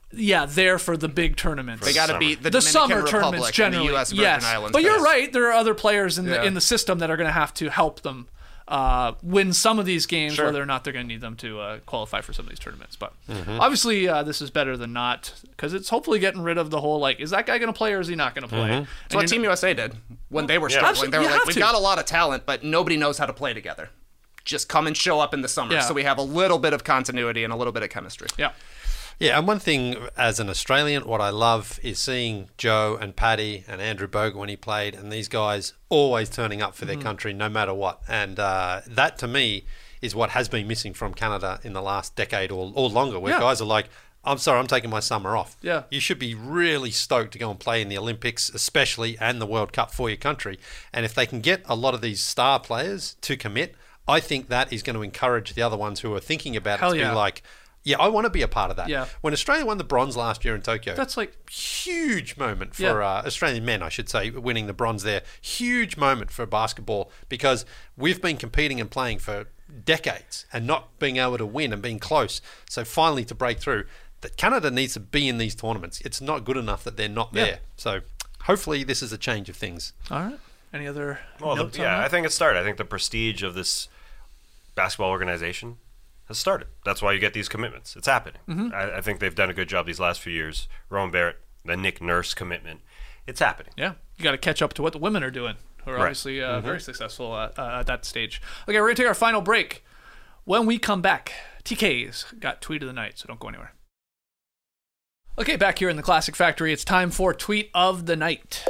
[SPEAKER 2] there for the big tournaments.
[SPEAKER 4] They got to beat the
[SPEAKER 2] the
[SPEAKER 4] Dominican
[SPEAKER 2] summer
[SPEAKER 4] Republic
[SPEAKER 2] tournaments generally.
[SPEAKER 4] and the U.S. Virgin
[SPEAKER 2] Yes,
[SPEAKER 4] Islands.
[SPEAKER 2] but you're
[SPEAKER 4] guys.
[SPEAKER 2] right. There are other players in
[SPEAKER 4] Yeah.
[SPEAKER 2] the system that are going to have to help them win some of these games,
[SPEAKER 4] Sure.
[SPEAKER 2] whether or not they're going to need them to qualify for some of these tournaments. But obviously, this is better than not because it's hopefully getting rid of the whole is that guy going to play or is he not going to play? And
[SPEAKER 4] That's what Team USA did when they were struggling. They were
[SPEAKER 2] you
[SPEAKER 4] like,
[SPEAKER 2] have
[SPEAKER 4] we've
[SPEAKER 2] to.
[SPEAKER 4] got a lot of talent, but nobody knows how to play together. Just come and show up in the summer.
[SPEAKER 2] Yeah.
[SPEAKER 4] So we have a little bit of continuity and a little bit of chemistry.
[SPEAKER 2] Yeah.
[SPEAKER 5] Yeah, and one thing as an Australian, what I love is seeing Joe and Paddy and Andrew Bogut when he played, and these guys always turning up for their country no matter what. And that, to me, is what has been missing from Canada in the last decade or longer, where guys are like, I'm sorry, I'm taking my summer off.
[SPEAKER 2] Yeah.
[SPEAKER 5] You should be really stoked to go and play in the Olympics, especially, and the World Cup for your country. And if they can get a lot of these star players to commit, I think that is going to encourage the other ones who are thinking about it to be like, yeah, I want to be a part of that.
[SPEAKER 2] Yeah.
[SPEAKER 5] When Australia won the bronze last year in Tokyo,
[SPEAKER 2] That's
[SPEAKER 5] huge moment for Australian men, I should say, winning the bronze there. Huge moment for basketball because we've been competing and playing for decades and not being able to win and being close. So finally to break through, that Canada needs to be in these tournaments. It's not good enough that they're not there. So hopefully this is a change of things.
[SPEAKER 2] All right. Any other
[SPEAKER 3] Well,
[SPEAKER 2] notes on that?
[SPEAKER 3] I think it started. I think the prestige of this basketball organization has started. That's why you get these commitments. It's happening. I think they've done a good job these last few years. Rowan Barrett, the Nick Nurse commitment. It's happening.
[SPEAKER 2] Yeah, you got to catch up to what the women are doing, who are
[SPEAKER 3] Right.
[SPEAKER 2] obviously very successful at that stage. Okay, we're going to take our final break. When we come back, TK's got Tweet of the Night, so don't go anywhere. Okay, back here in the Classic Factory, it's time for Tweet of the Night.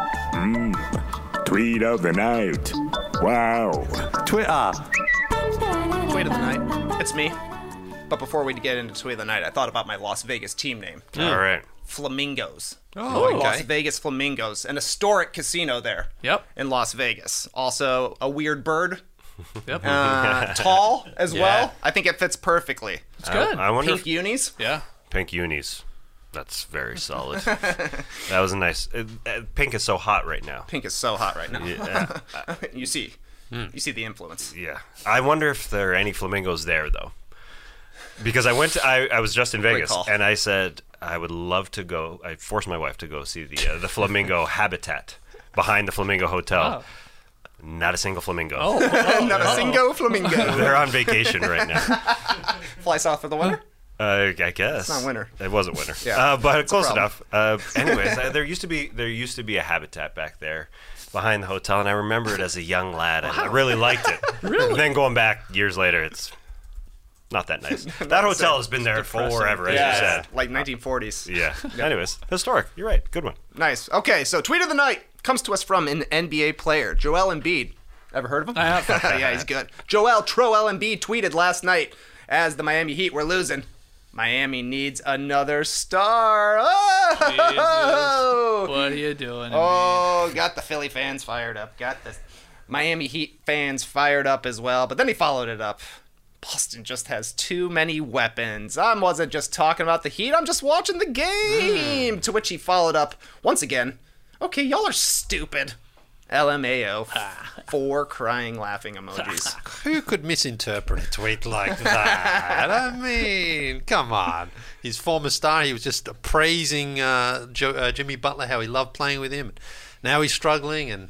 [SPEAKER 7] Tweet of the night. Wow.
[SPEAKER 8] Twitter.
[SPEAKER 4] Tweet of the night. It's me. But before we get into Tweet of the night, I thought about my Las Vegas team name.
[SPEAKER 3] All right.
[SPEAKER 4] Flamingos.
[SPEAKER 5] Oh,
[SPEAKER 4] Las Vegas Flamingos. An historic casino there.
[SPEAKER 2] Yep.
[SPEAKER 4] In Las Vegas. Also, a weird bird.
[SPEAKER 2] Yep.
[SPEAKER 4] Tall as well. I think it fits perfectly.
[SPEAKER 2] It's good.
[SPEAKER 3] I wonder
[SPEAKER 4] Pink
[SPEAKER 3] if
[SPEAKER 4] unis.
[SPEAKER 2] Yeah.
[SPEAKER 3] pink unis. That's very solid. That was a nice. Pink is so hot right now.
[SPEAKER 4] Pink is so hot right now.
[SPEAKER 3] Yeah.
[SPEAKER 4] You see the influence.
[SPEAKER 3] Yeah. I wonder if there are any flamingos there though. Because I was just in Vegas
[SPEAKER 4] call.
[SPEAKER 3] and I said I would love to go. I forced my wife to go see the flamingo habitat behind the Flamingo Hotel.
[SPEAKER 2] Oh.
[SPEAKER 3] Not a single flamingo.
[SPEAKER 4] Not a single flamingo.
[SPEAKER 3] They're on vacation right now.
[SPEAKER 4] Fly south for the winter.
[SPEAKER 3] I guess
[SPEAKER 4] It's not winter.
[SPEAKER 3] It wasn't winter.
[SPEAKER 4] Yeah,
[SPEAKER 3] but close
[SPEAKER 4] problem.
[SPEAKER 3] enough. Anyways, there used to be a habitat back there behind the hotel, and I remember it as a young lad, and I really liked it. Really? And then going back years later, it's not that nice. That hotel has been there forever, as you said.
[SPEAKER 4] Like 1940s.
[SPEAKER 3] Yeah. Anyways, historic. You're right. Good one.
[SPEAKER 4] Nice. Okay, so tweet of the night comes to us from an NBA player, Joel Embiid. Ever heard of him?
[SPEAKER 2] I have.
[SPEAKER 4] Yeah, he's good. Joel Embiid tweeted last night as the Miami Heat were losing. Miami needs another star. Oh!
[SPEAKER 2] What are you doing?
[SPEAKER 4] Oh, got the Philly fans fired up. Got the Miami Heat fans fired up as well. But then he followed it up. Boston just has too many weapons. I wasn't just talking about the Heat. I'm just watching the game. To which he followed up once again. Okay, y'all are stupid. LMAO. 4 crying, laughing emojis.
[SPEAKER 5] Who could misinterpret a tweet like that? I mean, come on. His former star, he was just praising Jimmy Butler, how he loved playing with him. Now he's struggling, and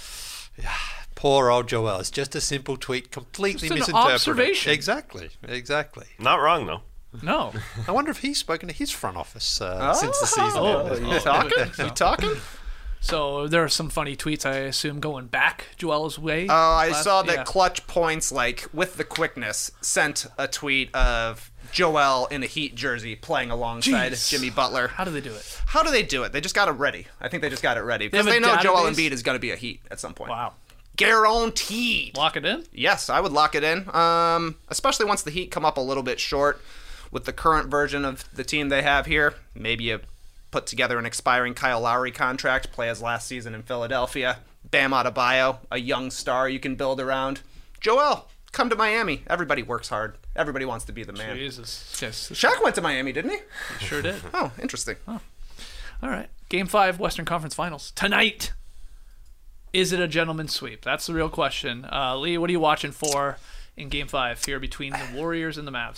[SPEAKER 5] poor old Joel. It's just a simple tweet, completely
[SPEAKER 2] Just an
[SPEAKER 5] misinterpreted.
[SPEAKER 2] observation.
[SPEAKER 5] Exactly.
[SPEAKER 3] Not wrong though.
[SPEAKER 2] No.
[SPEAKER 5] I wonder if he's spoken to his front office since the season ended.
[SPEAKER 4] You talking? You talking?
[SPEAKER 2] So there are some funny tweets, I assume, going back Joel's way.
[SPEAKER 4] I
[SPEAKER 2] last-
[SPEAKER 4] saw that
[SPEAKER 2] yeah.
[SPEAKER 4] Clutch Points, like, with the quickness, sent a tweet of Joel in a Heat jersey playing alongside
[SPEAKER 2] Jeez.
[SPEAKER 4] Jimmy Butler.
[SPEAKER 2] How do they do it?
[SPEAKER 4] How do they do it? They just got it ready. I think they just got it ready. Because
[SPEAKER 2] have
[SPEAKER 4] they
[SPEAKER 2] a
[SPEAKER 4] know Joel
[SPEAKER 2] database?
[SPEAKER 4] Embiid is going to be a Heat at some point.
[SPEAKER 2] Wow.
[SPEAKER 4] Guaranteed.
[SPEAKER 2] Lock it in?
[SPEAKER 4] Yes, I would lock it in. Especially once the Heat come up a little bit short with the current version of the team they have here. Maybe you put together an expiring Kyle Lowry contract, play his last season in Philadelphia. Bam Adebayo, a young star you can build around. Joel, come to Miami. Everybody works hard. Everybody wants to be the man.
[SPEAKER 2] Jesus. Yes.
[SPEAKER 4] Shaq went to Miami, didn't he?
[SPEAKER 2] Sure did.
[SPEAKER 4] Oh, interesting.
[SPEAKER 2] All right. Game 5, Western Conference Finals. Tonight. Is it a gentleman's sweep? That's the real question. Lee, what are you watching for in Game 5 here between the Warriors and the Mavs?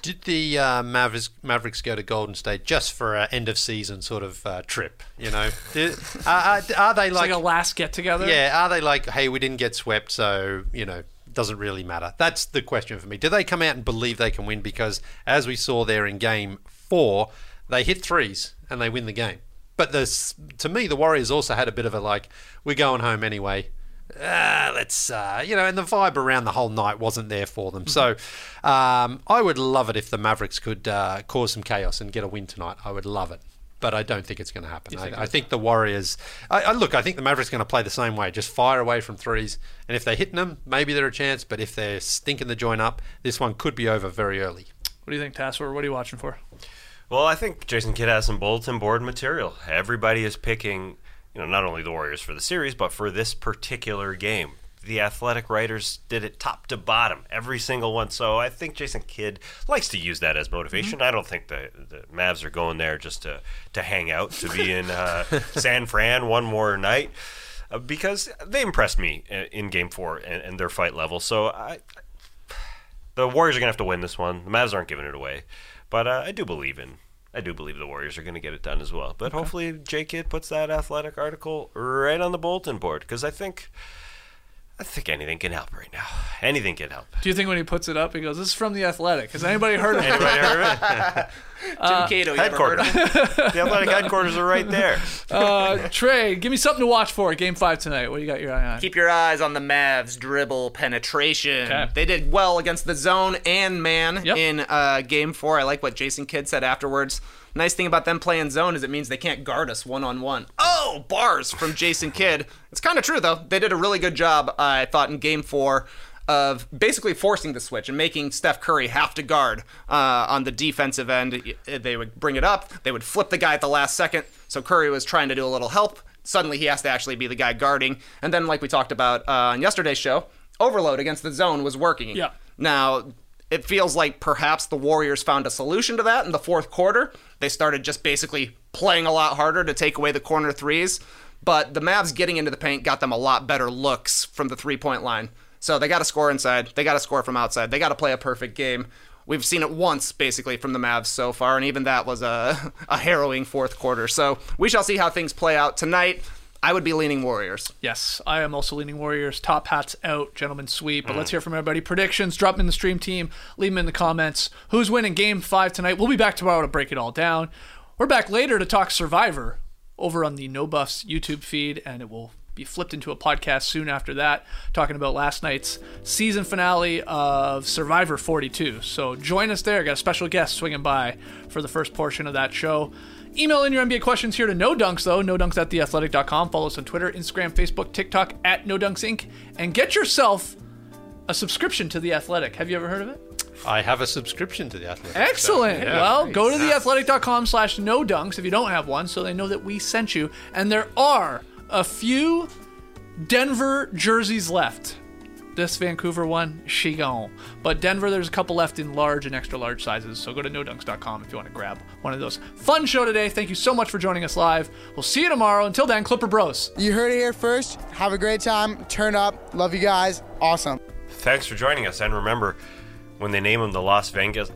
[SPEAKER 5] Did the Mavericks go to Golden State just for an end of season sort of trip? You know, are they
[SPEAKER 2] It's
[SPEAKER 5] like
[SPEAKER 2] a last get together.
[SPEAKER 5] Yeah, are they like, hey, we didn't get swept, so doesn't really matter? That's the question for me. Do they come out and believe they can win? Because as we saw there in Game 4, they hit threes and they win the game. But to me, the Warriors also had a bit of a like, we're going home anyway. Let's and the vibe around the whole night wasn't there for them. So I would love it if the Mavericks could cause some chaos and get a win tonight. I would love it, but I don't think it's going to happen. I think the Warriors. I think the Mavericks are going to play the same way, just fire away from threes, and if they're hitting them, maybe they're a chance. But if they're stinking the joint up, this one could be over very early.
[SPEAKER 2] What do you think, Tassler? What are you watching for?
[SPEAKER 3] Well, I think Jason Kidd has some bulletin board material. Everybody is picking, not only the Warriors for the series, but for this particular game. The Athletic writers did it top to bottom, every single one. So I think Jason Kidd likes to use that as motivation. I don't think the Mavs are going there just to hang out, to be in San Fran one more night, because they impressed me in Game 4 and their fight level. So the Warriors are going to have to win this one. The Mavs aren't giving it away. But I do believe the Warriors are going to get it done as well. But hopefully J. Kidd puts that Athletic article right on the bulletin board, because I think anything can help right now. Anything can help.
[SPEAKER 2] Do you think when he puts it up, he goes, "This is from the Athletic"? Has anybody heard of it?
[SPEAKER 3] Anybody heard of it?
[SPEAKER 4] Jim Cato, you ever heard
[SPEAKER 3] Headquarters.
[SPEAKER 4] of him?
[SPEAKER 3] The Athletic headquarters are right there.
[SPEAKER 2] Trey, give me something to watch for Game 5 tonight. What do you got your eye on?
[SPEAKER 4] Keep your eyes on the Mavs dribble penetration.
[SPEAKER 2] Okay.
[SPEAKER 4] They did well against the zone and man
[SPEAKER 2] Yep.
[SPEAKER 4] in Game 4. I like what Jason Kidd said afterwards. Nice thing about them playing zone is it means they can't guard us one-on-one. Oh, bars from Jason Kidd. It's kind of true, though. They did a really good job, I thought, in Game 4 of basically forcing the switch and making Steph Curry have to guard on the defensive end. They would bring it up. They would flip the guy at the last second. So Curry was trying to do a little help. Suddenly he has to actually be the guy guarding. And then, like we talked about on yesterday's show, overload against the zone was working.
[SPEAKER 2] Yeah.
[SPEAKER 4] Now, it feels like perhaps the Warriors found a solution to that in the fourth quarter. They started just basically playing a lot harder to take away the corner threes. But the Mavs getting into the paint got them a lot better looks from the three-point line. So they got to score inside. They got to score from outside. They got to play a perfect game. We've seen it once, basically, from the Mavs so far, and even that was a harrowing fourth quarter. So we shall see how things play out tonight. I would be leaning Warriors.
[SPEAKER 2] Yes, I am also leaning Warriors. Top hats out, gentlemen sweep. But let's hear from everybody. Predictions, drop them in the stream team. Leave them in the comments. Who's winning Game 5 tonight? We'll be back tomorrow to break it all down. We're back later to talk Survivor over on the No Buffs YouTube feed, and it will be flipped into a podcast soon after that, talking about last night's season finale of Survivor 42. So join us there. Got a special guest swinging by for the first portion of that show. Email in your NBA questions here to No Dunks, though. NoDunks@theathletic.com. Follow us on Twitter, Instagram, Facebook, TikTok @NoDunksInc. And get yourself a subscription to The Athletic. Have you ever heard of it?
[SPEAKER 5] I have a subscription to The Athletic.
[SPEAKER 2] Excellent.
[SPEAKER 5] So, yeah.
[SPEAKER 2] Well, go to theathletic.com/NoDunks if you don't have one, so they know that we sent you. And there are a few Denver jerseys left. This Vancouver one, she gone. But Denver, there's a couple left in large and extra large sizes, so go to nodunks.com if you want to grab one of those. Fun show today. Thank you so much for joining us live. We'll see you tomorrow. Until then, Clipper Bros.
[SPEAKER 8] You heard it here first. Have a great time. Turn up. Love you guys. Awesome.
[SPEAKER 3] Thanks for joining us, and remember, when they name them the Las Vegas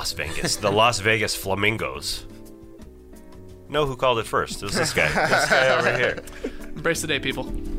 [SPEAKER 3] Flamingos, know who called it first? It was this guy over here.
[SPEAKER 2] Embrace the day, people.